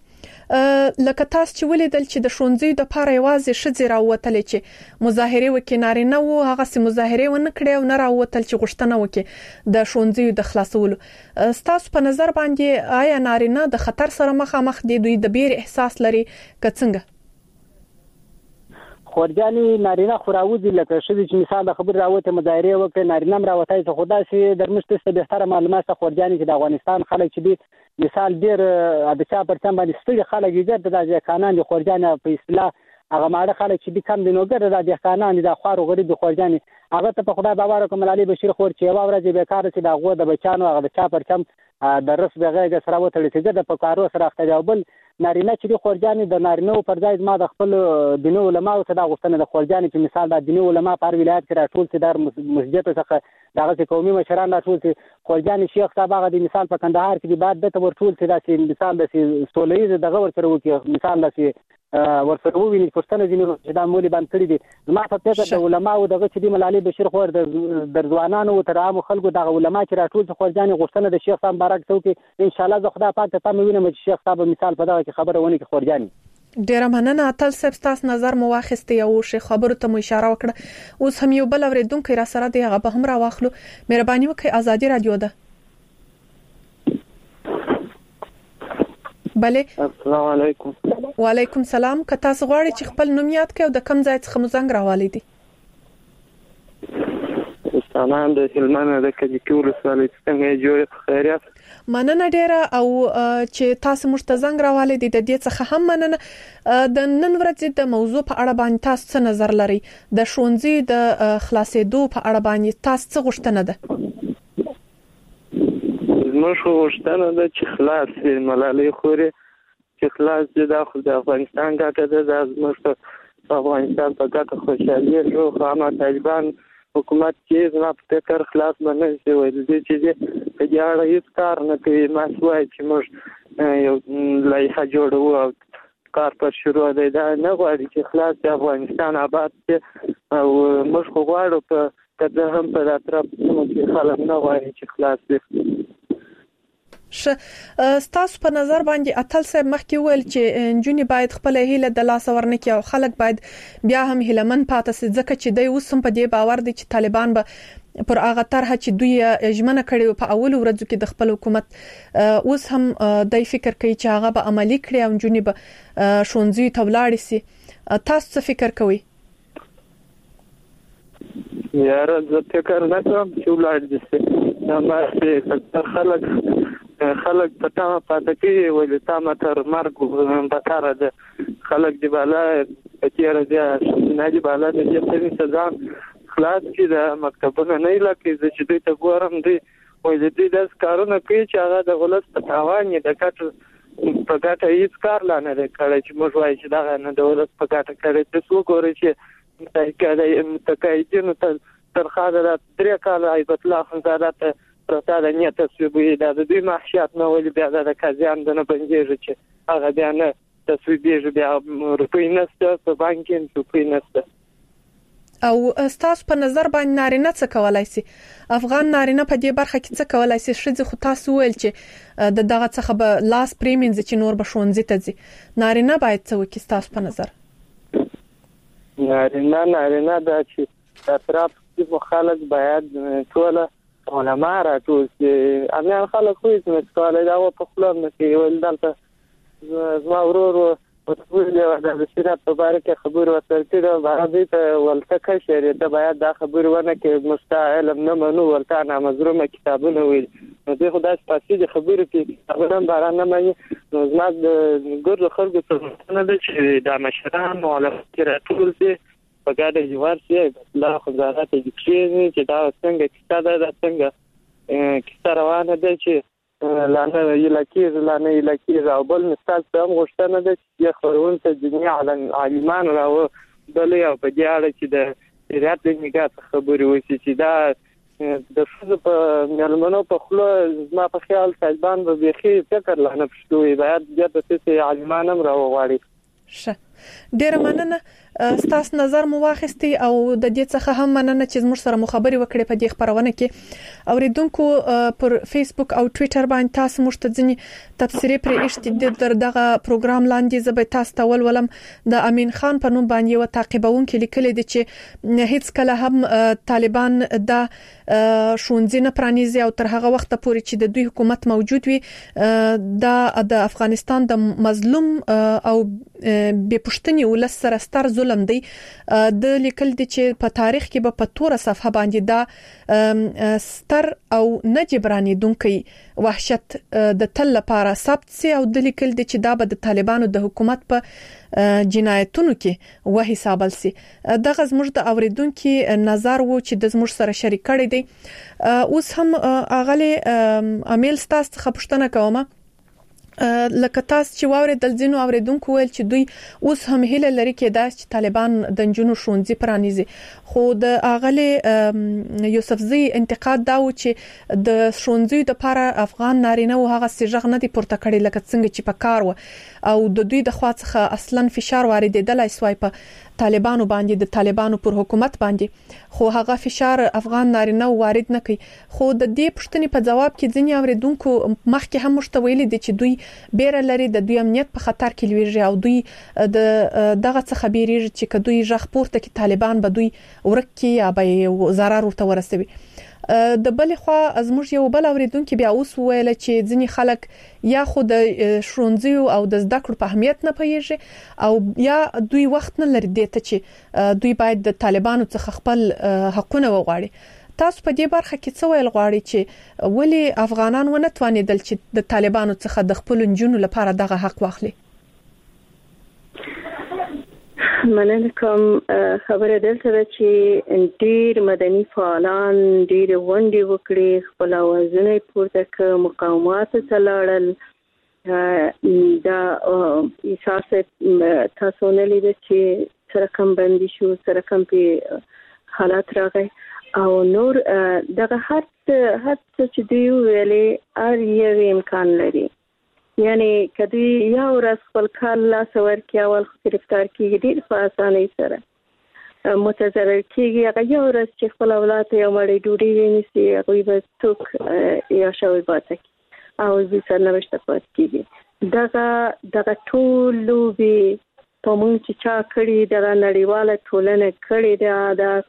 لکه تاسو چې ولیدل چې د ښوونځي د پاره یوازې شذ راوتل چې مظاهره وکیناري نه وو هغه سي مظاهره ونه کړې او نه راوتل چې غوښتنه وکي د ښوونځي د خلاصولو. تاسو په نظر باندې آیا نارینه د خطر سره مخامخ دي دوی د بیر احساس لري کڅنګ؟ خورجاني نارینه خوراوځي لکه شذ چې مثال د خبر راوته مظاهره وکړي نارینه راوتای څه خدای سي درمشته به تر معلومات خورجاني چې د افغانستان خلک چې دي مثال ډیر د چا پر تم باندې ستړي خلک یې د ځکانان د خورجاني په اصطلاح هغه ماړه خلک چې د کم د نوګر د ځکانان د خوارو غریب خورجاني هغه ته په خدای باور کوم. ملالۍ بشیر خور چې یو ورځ به کار چې د غو د بچانو هغه د چا پر تم د رس بغه سره وتل چې د پکارو سره اختیابل نارینه چې د خورجاني د نارینه پر ځای ما د خپل دینو علماء ته دا غوښتنه د خورجاني چې مثال د دینو علماء پر ولایت کې راټول چې د مسجد څخه دغه قومي مشران راټول چې خورجاني شیخ صاحب هغه د مثال په کندهار کې د بعد د ورټول چې د مثال د سولېز دغه ورسره وکي مثال د ورسره ویني پښتنه دي چې دا مولي باندې کړی دي. ما په فکر د علماء او دغه چې د ملالۍ بشیر خور د ځوانانو او تر عام خلکو د علماء چې راټول چې خورجاني غوښتنه د شیخ صاحب مبارک څوکي ان شاء الله زه خدای پاک ته تم وینم چې شیخ صاحب مثال په دغه کې خبره ونه کې خورجاني. ډیر مننه اتل صاحب تاسو نظر مو واخیسته یو شی خبرو ته مو اشاره وکړه. اوس هم یو بل اوریدونکو را سره دی هغه به هم را واخلو. مهرباني وکړئ ازادي رادیو ده. بله السلام علیکم. وعلیکم سلام. که تاسو غواړئ چې خپل نوم یاد کړئ او د کم ځای څخه مو زنګ راوالي دي؟ استانان د هلمند د کجکیور سره څنګه جوړ خیریت. مننه ډیره او چې تاسو موږ ته زنګ راوالي دي د دې څخه هم مننه. د نن ورځې د موضوع په اړه باندې تاسو څه نظر لرئ؟ د ښوونځي د خلاصېدو په اړه باندې تاسو څه غوښتنه ده؟ زموږ غوښتنه ده چې خلاص شي ملالۍ خوري چې خلاص دي د افغانستان ګټه ده زموږ په افغانستان په ګټه خوشحالي شو. خو هم طالبان حکومت چې زما په فکر خلاص باندې شي وایي چې دې په دې اړه هیڅ کار نه کوي. ما سوای چې موږ یو لایحه جوړو او کار پر شروع دی دا نه غواړي چې خلاص د افغانستان آباد شي او موږ خو غواړو په کله هم په اطراف کې خلک نه غواړي چې خلاص دي. ش ستاسو په نظر باندې اتل صاحب مخکې ویل چې انجونی باید خپل هیله د لاس ورنکي او خلک باید بیا هم هیلمن پاتې سي ځکه چې دوی اوس هم په دې باور دي چې طالبان به پر هغه طرح چې دوی ژمنه کړې په اول ورځو کې د خپل حکومت اوس هم د فکر کوي چې هغه به عملی کړي او جنې به شونځي تولاړ سي. تاسو څه فکر کوئ؟ یاره زه فکر نه کوم چې ولاړ دي نو ما چې خلک خلک په تاسو پاتې کې وایي تاسو تر مرګ په تر ده خلک دی بالا چې راځي نه دی بالا د دې په سزا خلاص کې د مکتبونو نه لکه چې دوی ته ګورم دی وایي دې د کارونه کوي چې هغه د غلط په تاوان د کټ په ګټه هیڅ کار لانه کړی چې موږ وایي چې دا نه د غلط په ګټه کړی چې څو ګوري چې متقاعدینو تر خاله درې کال ایبت الله خنزادت پرتا د نیت تصویبي د دوی معاشات نه ولې بیا د کازیان د نه بنځي چې هغه بیا نه تصویبي بیا روپی نسته په بانکین روپی نسته. او تاسو په نظر باندې نارینه څه کولای شي؟ افغان نارینه په دې برخه کې څه کولای شي؟ شې خو تاسو ویل چې د دغه څخه به لاس پریمینز چې نور به شونځي ته ځي، نارینه باید څه وکړي تاسو په نظر؟ نارینه نارینه دا چې اطراف کې خلک باید ټول علماء راټول شي. امیان خلک خو هیڅ نه کوي دا په خپل نه کوي ول دلته زما ورور او ټول له د سیرت په اړه کې خبر ورته دا باندې ته ولته کې شریعت ته باید دا خبر ونه کې مستعل نه منو ولته نه مزرومه کتابونه ویل نو دغه د سپاسي خبرو کې کتابونه باران نه مې نو زما د ګور خلکو څخه نه د چې د مشران او علماء راټول شي په ګاډه جوار شي الله خدای ته دې چې دا څنګه کتاب دا څنګه کیسه روانه ده چې لانه یلکیز لانه یلکیز او بل مثال ته هم غوښتنه ده چې خورون ته دنیا عالمان راو بلې او په دې اړه چې د شریعت د نگاه خبرې وشي چې دا د څه په ملمنو په خله ما په خیال طالبان به بيخي فکر لانه پښتوي باید د دې عالمان هم راو غواړي. شه ډیر مننه ستاسو نظر مو واخستي او د دې څخه هم مننه چې موږ سره مخابري وکړې په دې خبرونه کې اوریدونکو پر فیسبوک او ټوئیټر باندې تاسو موږ ته ځنی تفسیری پر اشت د دغه پروګرام لاندې زبې تاسو ته ولولم د امین خان په نوم باندې و تعقیبون کې لیکل دي چې هیڅ کله هم طالبان د شونځي نه پرانیزي او تر هغه وخت پورې چې د دوی حکومت موجود وي د افغانستان د مظلوم او بے پښتني ولس سره ستر ظلم دی. د لیکل دي چې په تاریخ کې به په توره صفحه باندې دا ستر او نجبراني دونکي وحشت د تل لپاره ثبت سي او د لیکل دي چې دا به د طالبانو د حکومت په جنایتونو کې و حسابل سي. دغه زموږ د اوریدونکو نظر وو چې د زموږ سره شریک کړي دي. اوس هم اغلی امیل ستاسو خپشتنه کومه لکه تاسو چې واوري د ځینو اوریدونکو ویل چې دوی اوس هم هله لري کې دا چې طالبان د جنونو شونځي پرانیزي خو د اغلی یوسفزي انتقاد دا و چې د شونځي د لپاره افغان نارینه او هغه سیجغ نه دي پورته کړي لکه څنګه چې په کار و او د دوی د خوا څخه اصلا فشار واردېدلای سوای په طالبانو باندې د طالبانو پر حکومت باندې خو هغه فشار افغان نارینه وارد نه کوي. خو د دې پښتنې په جواب کې ځینې اوریدونکو مخکې هم مشتویل دي چې دوی بیره لري د دوی امنیت په خطر کې لويږي او دوی د دغه څخه بیریږي چې کدوې ژغ پورته کې طالبان به دوی ورکه یا به zarar ورته ورسوي. د بل خو ازموږ یو بل اوریدونکو بیا اوس ویل چې ځینی خلک یا خود شونځي او د زده کړو په اهمیت نه پېژي او یا دوی وخت نه لري دته چې دوی باید د طالبانو څخه خپل حقونه وغواړي. تاسو په دې برخه کې څه ویل غواړي چې ولی افغانان ونه توانیدل چې د طالبانو څخه د خپل جنونو لپاره دغه حق واخلي؟ مننه کوم. خبره دلته چې ډیر مدني فعالان ډیر ونډې وکړي خپل اوازونه پورته ک مقاومت ته لاړل دا احساس تاسو نه لید چې سره کم باندې شو سره کم په حالات راغی او نور دغه هر هر څه دی ویلې ار یو امکان لري یعنی کدی یا ورځ خپل کار لا سور کې اول گرفتار کیږي ډیر په اسانۍ سره متضرر کیږي هغه یو ورځ چې خپل اولاد یو مړی ډوډۍ ونیسي هغه به څوک یا شوی باته او د سرنوشت پات کیږي. دغه دغه ټول لوبي په موږ چې چا کړی دغه نړیواله ټولنه کړی دا د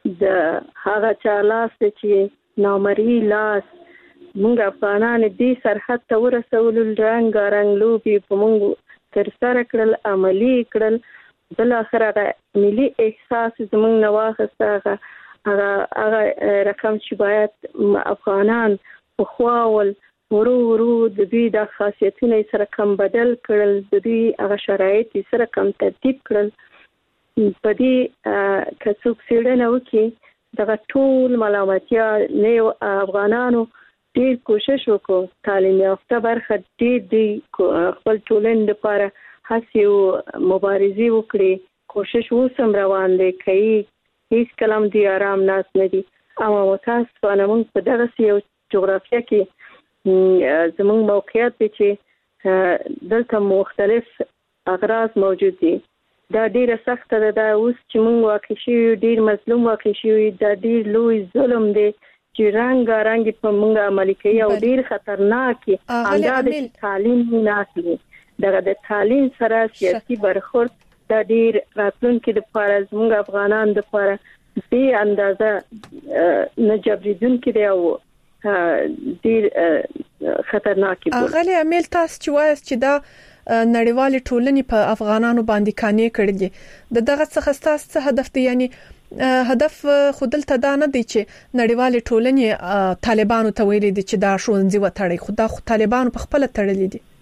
د هغه چا لاس چې نامرئی لاس موږ افغانان دې سرحد ته ورسول رنګ رنګ لوبي په موږ تر سره کړل عملی کړل بل اخر ملي احساس زموږ نواخسته هغه هغه رقم چې باید افغانان په خواول ورو ورو د دوی د خاصیتونو سره کم بدل کړل د دوی هغه شرایط سره کم ترتیب کړل په دې کڅوک سیډنه وکي دغه ټول ملامتیا نه افغانانو ډیر کوشش وکړو تعلیم یافته برخه دې د خپل ټولنې لپاره هڅه مبارزه وکړي کوشش وسم روان دي کوي هیڅ کلام دی آرام ناس نه دي اما متاسفانه موږ په دغه یو جغرافیه کې زموږ موقعیت دي چې دلته مختلف اغراض موجود دي دا ډیره سخته ده دا اوس چې موږ واقع شوي ډیر مظلوم واقع شوي دا ډیر لوی ظلم دی چې رنګ رنګ په موږ عملي کوي او ډیر خطرناک انداز تعلیم نه اخلي دغه د تعلیم سره سیاسي برخورد د ډیر راتلونکي د لپاره زموږ افغانان د لپاره به اندازه نه جبریدونکي دی او ډیر خطرناک دی. غلي عمل تاسو چې وایي چې دا نړیوال ټولنې په افغانانو باندې کانې کړې دي د دغه څخه تاسو هدف دی یعنی هدف خودل ته دا نه دی چې نړیوال ټولنې طالبانو ته ویلي دي چې دا شونځي وټړي خو دا طالبانو په خپل تړلې دي.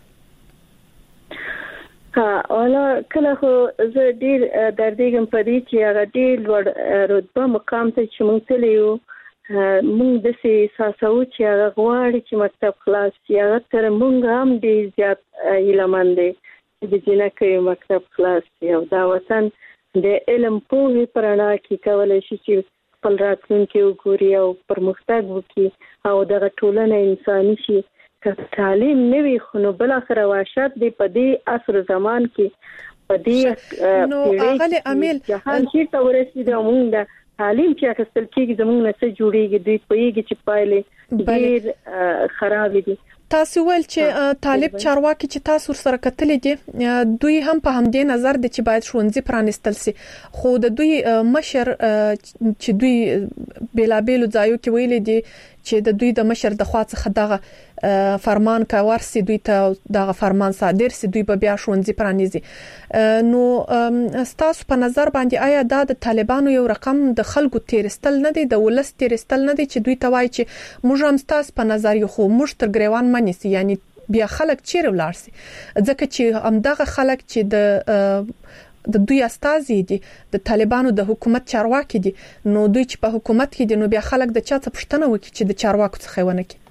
ها اولا کله خو زه ډیر دردېږم په دې چې هغه ډیر لوړ رتبه مقام ته چې مونږ تلو مونږ د سي ساسو چې هغه غواړي چې مکتب خلاص شي هغه تر مونږ هم ډیر زیات علماند دي چې جنکه مکتب خلاص شي او دا وطن د علم په پرانا کې کولای شي چې خپل راتلونکي وګوري او پرمختګ وکړي او دغه ټولنه انساني شي که تعلیم نوي خو نو بل اخر واشات دی په دې عصر زمان کې په دې نو اغلی عامل جهان چې تورسي د موږ د تعلیم چې اخستل کېږي زموږ نه څه جوړیږي دوی پوهیږي چې پایلې ډېر خراب دي. تاسو ول چې طالب چارواکي چې تاسو سره کتلې دي دوی هم په همدې نظر دي چې باید شونځي پرانستل سي خو د دوی مشر چې دوی بلابل ځایو کې ویلي دي چې د دوی د مشر د خوا څخه دغه فرمان کا ورسي دوی ته دغه فرمان صادر سي دوی به بیا شونځي پرانیزي. نو تاسو په نظر باندې آیا دا د طالبانو یو رقم د خلکو تیرستل نه دي د ولس تیرستل نه دي چې دوی ته وایي چې موږ هم تاسو په نظر یو خو موږ تر ګریوان منسي یعنی بیا خلک چیرې ولاړ سي ځکه چې همدغه خلک چې د د دوی استازي دي د طالبانو د حکومت چارواکي دي نو دوی چې په حکومت کې دي نو بیا خلک د چا څه پښتنه وکړي چې د چارواکو څخه ونه کی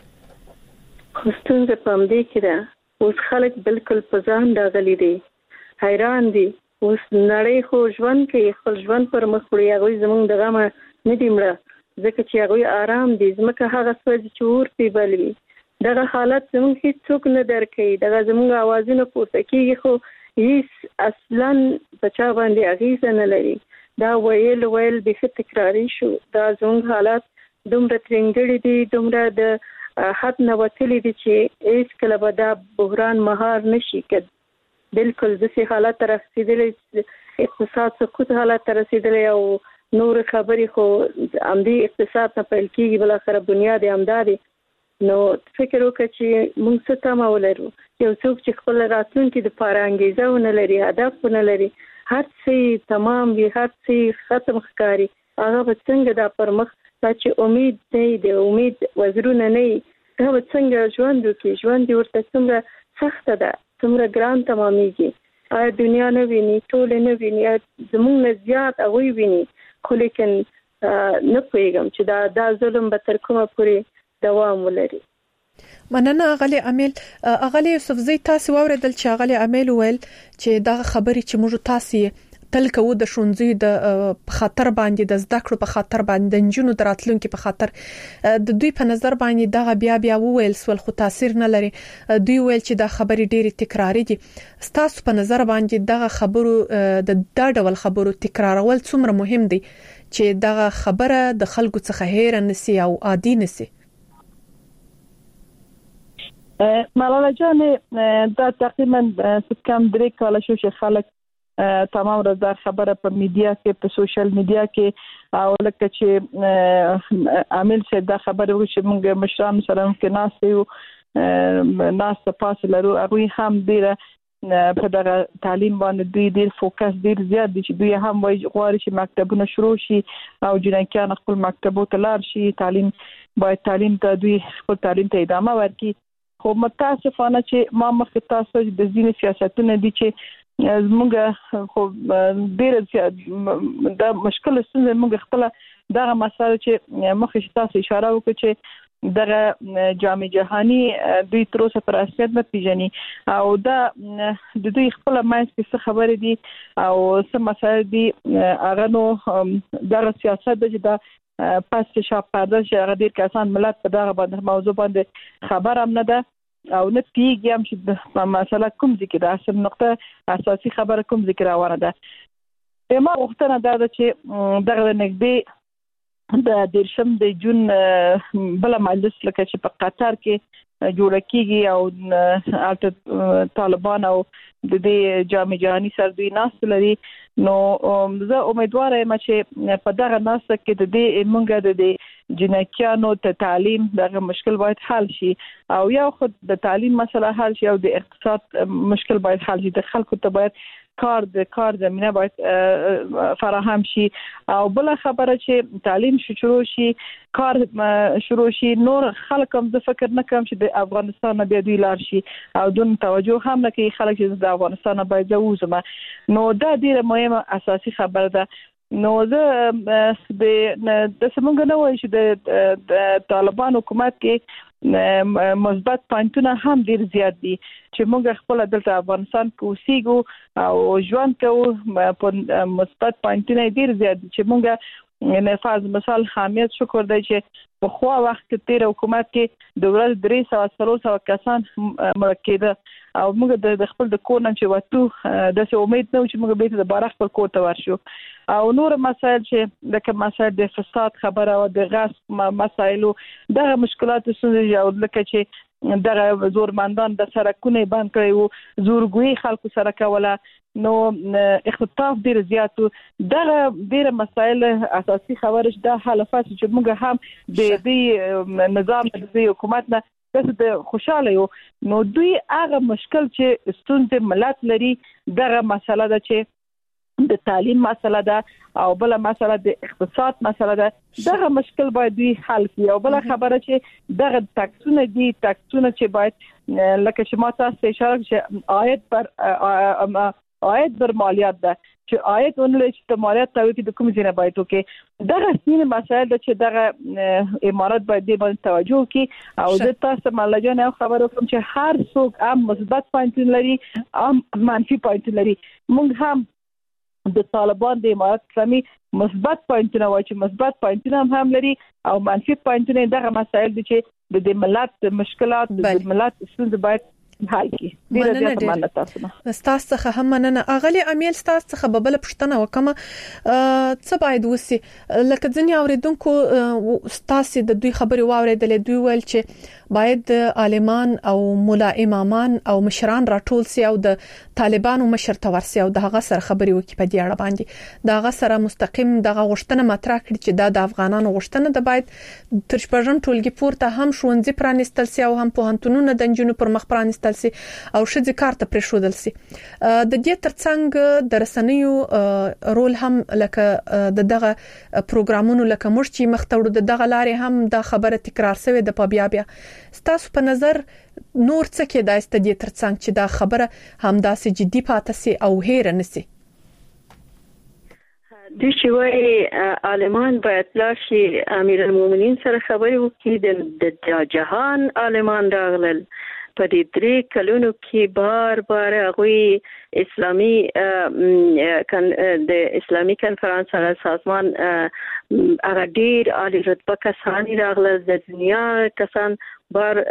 خوستون په دې کې ده اوس خلک بالکل په ځان راغلي دي حیران دي اوس نړۍ خو ژوند کې خپل ژوند پر مخ وړي هغه زمونږ دغه نه دی مړه ځکه چې هغه آرام دي ځکه هغه څه چې ور پی بلوي دغه حالت زمونږ هیڅ څوک نه درکې دغه زمونږ اوازونه پورته کیږي خو هیڅ اصلا بچا باندې اغیزه نه لري دا ویل ویل به تکراری شو دا زموږ حالات دومره ترنګړي دي دومره د حد نه وتلي دي چې هیڅ کله به دا بحران مهار نشي کېد بالکل د سي حالت رسیدلې اقتصاد سقوط حالت رسیدلې او نور خبرې خو عمدي اقتصاد نه پیل کیږي بل اخر بنیاد امدادي نو فکر وکړه چې موږ څه تمه ولرو یو څوک چې خپل راتلونکي د پاره انګیزه ونه لري هدف ونه لري هر څه تمام وي هر څه ختم ښکاري هغه به څنګه دا پر مخ چې امید دی د امید وزرونه نه دا به څنګه ژوند وکړي ژوند ورته څومره سخت ده څومره ګران تمامېږي آیا دنیا نه ویني ټول نه ویني زموږ نه زیات هغوی ویني خو لیکن نه پوهېږم چې دا دا ظلم به تر کومه پورې دوام ولري. مننه اغلی عامل اغلی یوسفزی تاسو اوریدل چې اغلی عامل ویل چې دا خبرې چې موږ تاسو تل کوو د شونځي د خطر باندې د زده کړو په خطر باندې د جنونو دراتلونکو په خطر د دوی په نظر باندې دا بیا بیا ویل سول خو تاثیر نه لري دوی ویل چې دا خبرې ډېری تکراری دي تاسو په نظر باندې دا خبرو د دا ډول خبرو تکرارول څومره مهم دي چې دا خبره د خلکو څخه هیر نسی او عادي نسی. ملاله جان دا تقریبا کم درې کاله شو چې خلک تمام ورځ خبره په میډیا کې په سوشل میډیا کې او لکه چې عامل څه دا خبره وشي موږ مشران سره کې ناس یو ناس په پاس لرو هغه هم ډیره په دغه تعلیم باندې دوی ډیر فوکس ډیر زیات دي چې دوی هم وایي غواړي چې مکتبونه شروع شي او جنکیان خپل مکتبو ته لاړ شي تعلیم باید تعلیم ته دوی خپل تعلیم ته ادامه ورکړي خو متاسفانه چې ما مخکې تاسو د ځینې سیاستونه دي چې زموږ خو ډېر زیات دا مشکل ستونزه موږ خپل دغه مسله چې مخکې تاسو اشاره وکړه چې دغه جام جهانی دوی تر اوسه پر رسمیت نه پیژني او دا د دوی خپل ماینس کې څه خبرې دي او څه مسایل دي هغه نو دغه سیاست د دا پس شاپ پرده چې هغه ډیر کسان ملت په دغه باندې موضوع باندې خبر هم نه ده او نه پیږي هم چې په مسله کوم ذکر ده اصل نقطه اساسي خبره کوم ذکر روانه ده ما وختونه دا چې دغه نګدي د دیرشم د جون بل مجلس لکه چې په قطر کې جوړ کیږي او البته طالبان او د دې جام جهانی سره دوی ناس لري نو زه امیدوار یم چې په دغه ناس کې د دې مونږ د دې جنکیانو ته تعلیم دغه مشکل باید حل شي او یو خود د تعلیم مسله حل شي او د اقتصاد مشکل باید حل شي د خلکو ته باید کار د کار زمينه باید فراهم شي او بل خبره چې تعلیم شروع شي کار شروع شي نور خلک هم د فکر نه کوم چې د افغانستان بیا دوی لار شي او دون توجه هم نه کوي خلک چې د افغانستان باید ځوزم نو دا ډیره مهمه اساسي خبره ده نو زه د د سمونګ نه وای چې د طالبان حکومت کې مثبت پوینټونه هم ډیر زیات دي چې موږ خپل دلته افغانستان کې اوسېګو او ژوند کوو په مثبت پوینټونه ډیر زیات دي چې موږ نه فرض مثال حامیت شکر دی چې په خو وخت کې تیر حکومت کې د ورځ درې سوه څلور سوه کسان مړه کېده او موږ د خپل د کور نه چې وته د څه امید نه و چې موږ به د بارخ پر کور ته ورشو او نور مسایل چې لکه مسایل د فساد خبره او د غصب مسایلو دغه مشکلات څنګه او لکه چې دغه زورمندان د سرکونه بند کړي وو زورګوي خلکو سره کوله نو اختطاف ډیر زیات دغه ډیر مسایل اساسي خبره ده حالفات چې موږ هم د دې نظام د حکومت نه د خوشاله یو نو دوی هغه مشکل چې ستونزې ملت لري دغه مسله ده چې د تعلیم مسله ده او بل مسله د اقتصاد مسله ده دغه مشکل باید دوی حل کړي او بل خبره چې دغه ټاکسونه دي ټاکسونه چې باید لکه چې ما تاسو اشاره چې عاید پر عاید بر مالیات ده چې عاید اونل چې مالیات تاوي کې د کوم ځای نه باید وکړي دغه سینه مسایل ده چې دغه امارات باید دې باندې توجه وکړي او د تاسو مالجان یو خبرو کوم چې هر څوک هم مثبت پوینټ لري هم منفي پوینټ لري موږ هم د طالبان د امارات اسلامي مثبت پوینټونه وایي چې مثبت پوینټونه هم لري او منفي پوینټونه دغه مسایل دي چې د ملت مشکلات د ملت ستونزې باید حل کړي ډیره زیاته مننه تاسو نه تاسو څخه هم مننه اغلی امیل تاسو څخه ببل پښتنه وکم څه باید وسی لکه ځنی اوریدونکو تاسو د دوی خبري واوریدلې دوی ول چې باید عالمان او مولا امامان او مشران راټول سي او د طالبانو مشر تورسي او دغه سره خبري وکي په دې اړه باندې دغه سره مستقیم دغه غوښتنه مطرح کړي چې د افغانانو غوښتنه د باید تر شپږم ټولګي پورته هم شونځي پرانستل سي او هم پوهنتونونه د جنونو پر مخ پرانستل سي او شذ کارته پرېښودل سي د دې ترڅنګ د رسنیو رول هم لکه د دغه پروګرامونو لکه مرچی مختوړو د دغه لارې هم د خبره تکرار شوی د پبیا بیا ستاسو په نظر نور څه کې د استدی ترڅنګ چې دا خبره هم داسې جدي پاتې سي او هیر نه سي د شوی عالمان باید لاشي امیر المؤمنین سره خبرې وکړي د جهان عالمان راغلل په دې درې کلونو کې بار بار هغه اسلامي د اسلامي کنفرانس سره سازمان هغه ډیر عالی رتبه کسان راغلل د دنیا کسان بار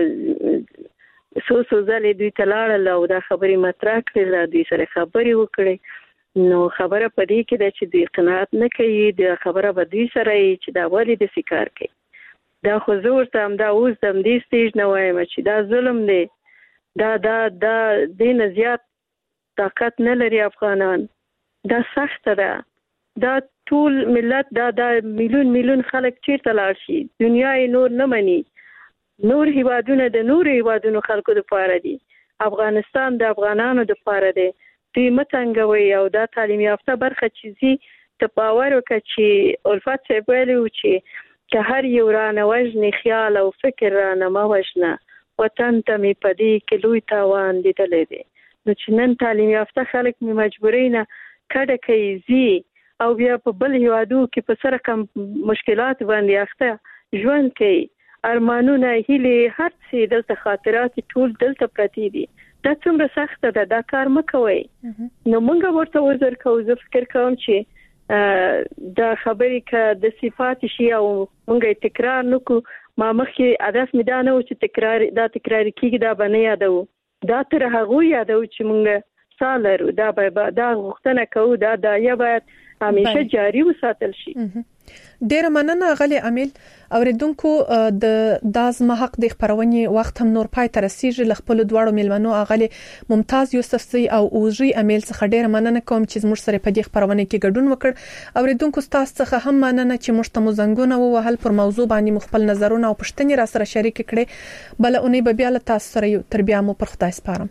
سو سو ځلې دوی تلاړل او دا خبرې مطرح کړل دوی سره خبرې وکړي نو خبره پدې کې د چې د قناعت نه کوي د خبره به دوی سره چې دا ولې د سکار کوي دا خو زور تام دا اوس دم دې سټیج نه وایم چې دا ظلم دی دا دا دا دین زیات طاقت نه لري افغانان. دا سخت ده. دا ټول ملت دا د میلیون میلیون خلک چیرته لاړ شي، دنیا یې نور نه مني. نور هیوادونه د نور هیوادونو خلکو لپاره دي، افغانستان د افغانانو لپاره دی. دوی متنګوي او دا تعلیم یافته برخه چیزي ته باور وکړي چې الفت صاحب ویلي و چې که هر یو رانه وژني خیال او فکر رانه ما وژنه، وطن ته مې په دې کې لوی تاوان لیدلی دی. نو چې نن تعلیم یافته خلک مې مجبورۍ نه کډه کوي ځي او بیا په بل هیوادو کې په سره کم مشکلات باندې اخته ژوند کوي، ارمانونه هیلې هر څه دلته خاطرات ټول دلته پرتی دي. دا څومره سخته ده، دا کار مه کوئ. نو موږ ورته وزر کوو. زه فکر کوم چې دا خبرې که د صفات شي او موږ تکرار نکو، ما مخکې هدف مې دا نه و چې تکرار دا تکرار کیږي، دا به نه یادو، دا تر هغه یادو چې موږ سال لرو. دا به دا غوښتنه کوو، دا دایه باید همیشه جاری وساتل شي. ډیره مننه غلی امیل. اوریدونکو د دازما حق د خبرونې وخت هم نور پای تر رسیدي. لخپل دواړو ملمنو اغلی ممتاز یوسفزی او اوجری امیل څخه ډیره مننه کوم چې زموږ سره په دې خبرونه کې ګډون وکړ. اوریدونکو تاسو څخه هم مننه چې موږ ته مزنګونه ووهل پر موضوع باندې مخبل نظرونه او پښتني را سره شریک کړي. بل اونۍ به بیا له تاسو سره یو تر بیا مو پر خدای سپارم.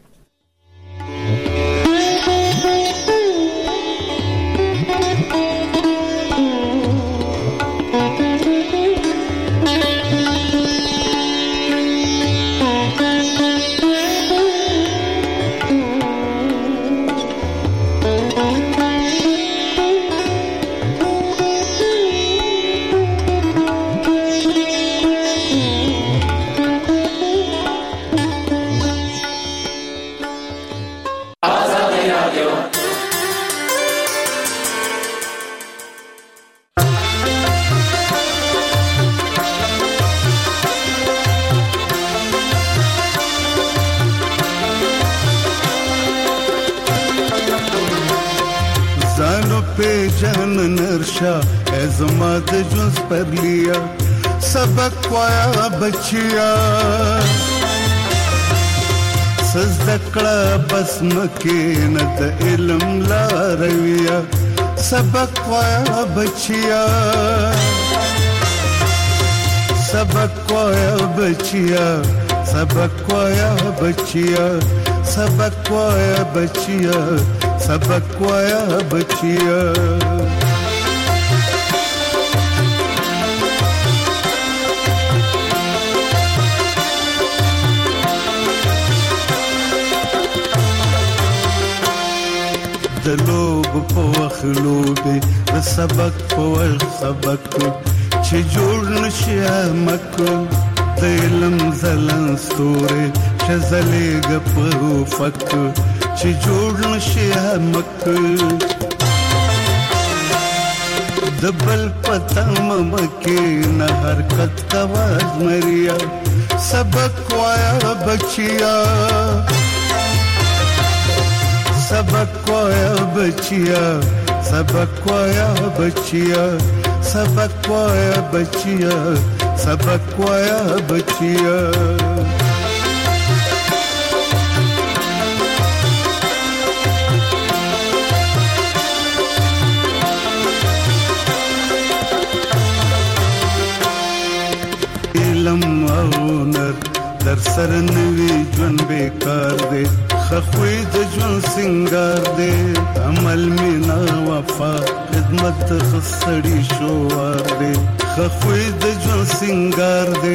नरशा एज़माद जुज़ पर लिया सबक वाया बचिया सजदकड़ा बस मकीनत इल्म ला रविया सबक वाया बचिया सबक वाया बचिया सबक वाया बचिया सबक वाया बचिया सबक वाया बचिया د لوب په وخلوبه د سبق په ول سبق چې جوړ نشي مک د علم زلن ستوره شزلېګ په فک چې جوړ نشي مک د بل پتم مکه نه حرکت کواز مریا سبق وایا بچیا सबक वाया बचिया सबक वाया बचिया सबक वाया बचिया सबक वाया बचिया इल्म औनर در سر نوی جون بیکار دے خخوی د جون سنگار دے عمل مینا وفا خدمت خسڑی شوار دے خخوی د جون سنگار دے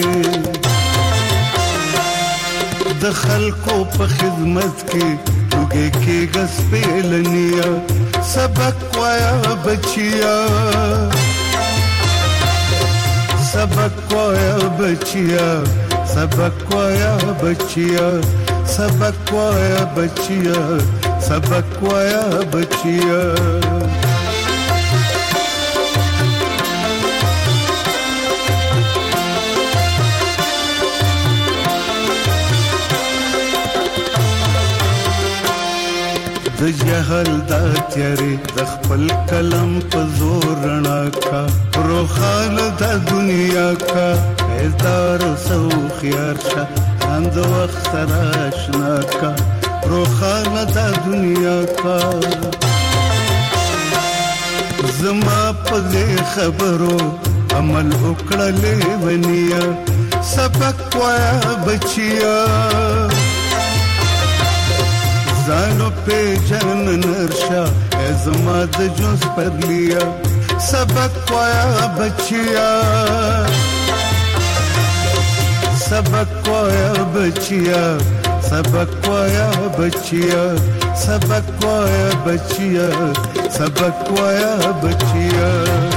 د خلقو په خدمت کې وګه کې غس پیلنیا سبق وایا بچیا سبق وایا بچیا सबक वाया बचिया सबक वाया बचिया सबक वाया बचिया د جهل دا تیارې د خپل کلم په زور رڼا کا روخان د دنیا کا بیدار سو خيار شه اند وخت سره آشنا کا روخانه دا دنیا کا زما په خبرو عمل وکړلې ونیا سبق وایا بچیا زانو په جن نرشا زما د جوز پر لیا سبق وایا بچیا سبق وایا بچیا سبق وایا بچیا سبق وایا بچیا سبق وایا بچیا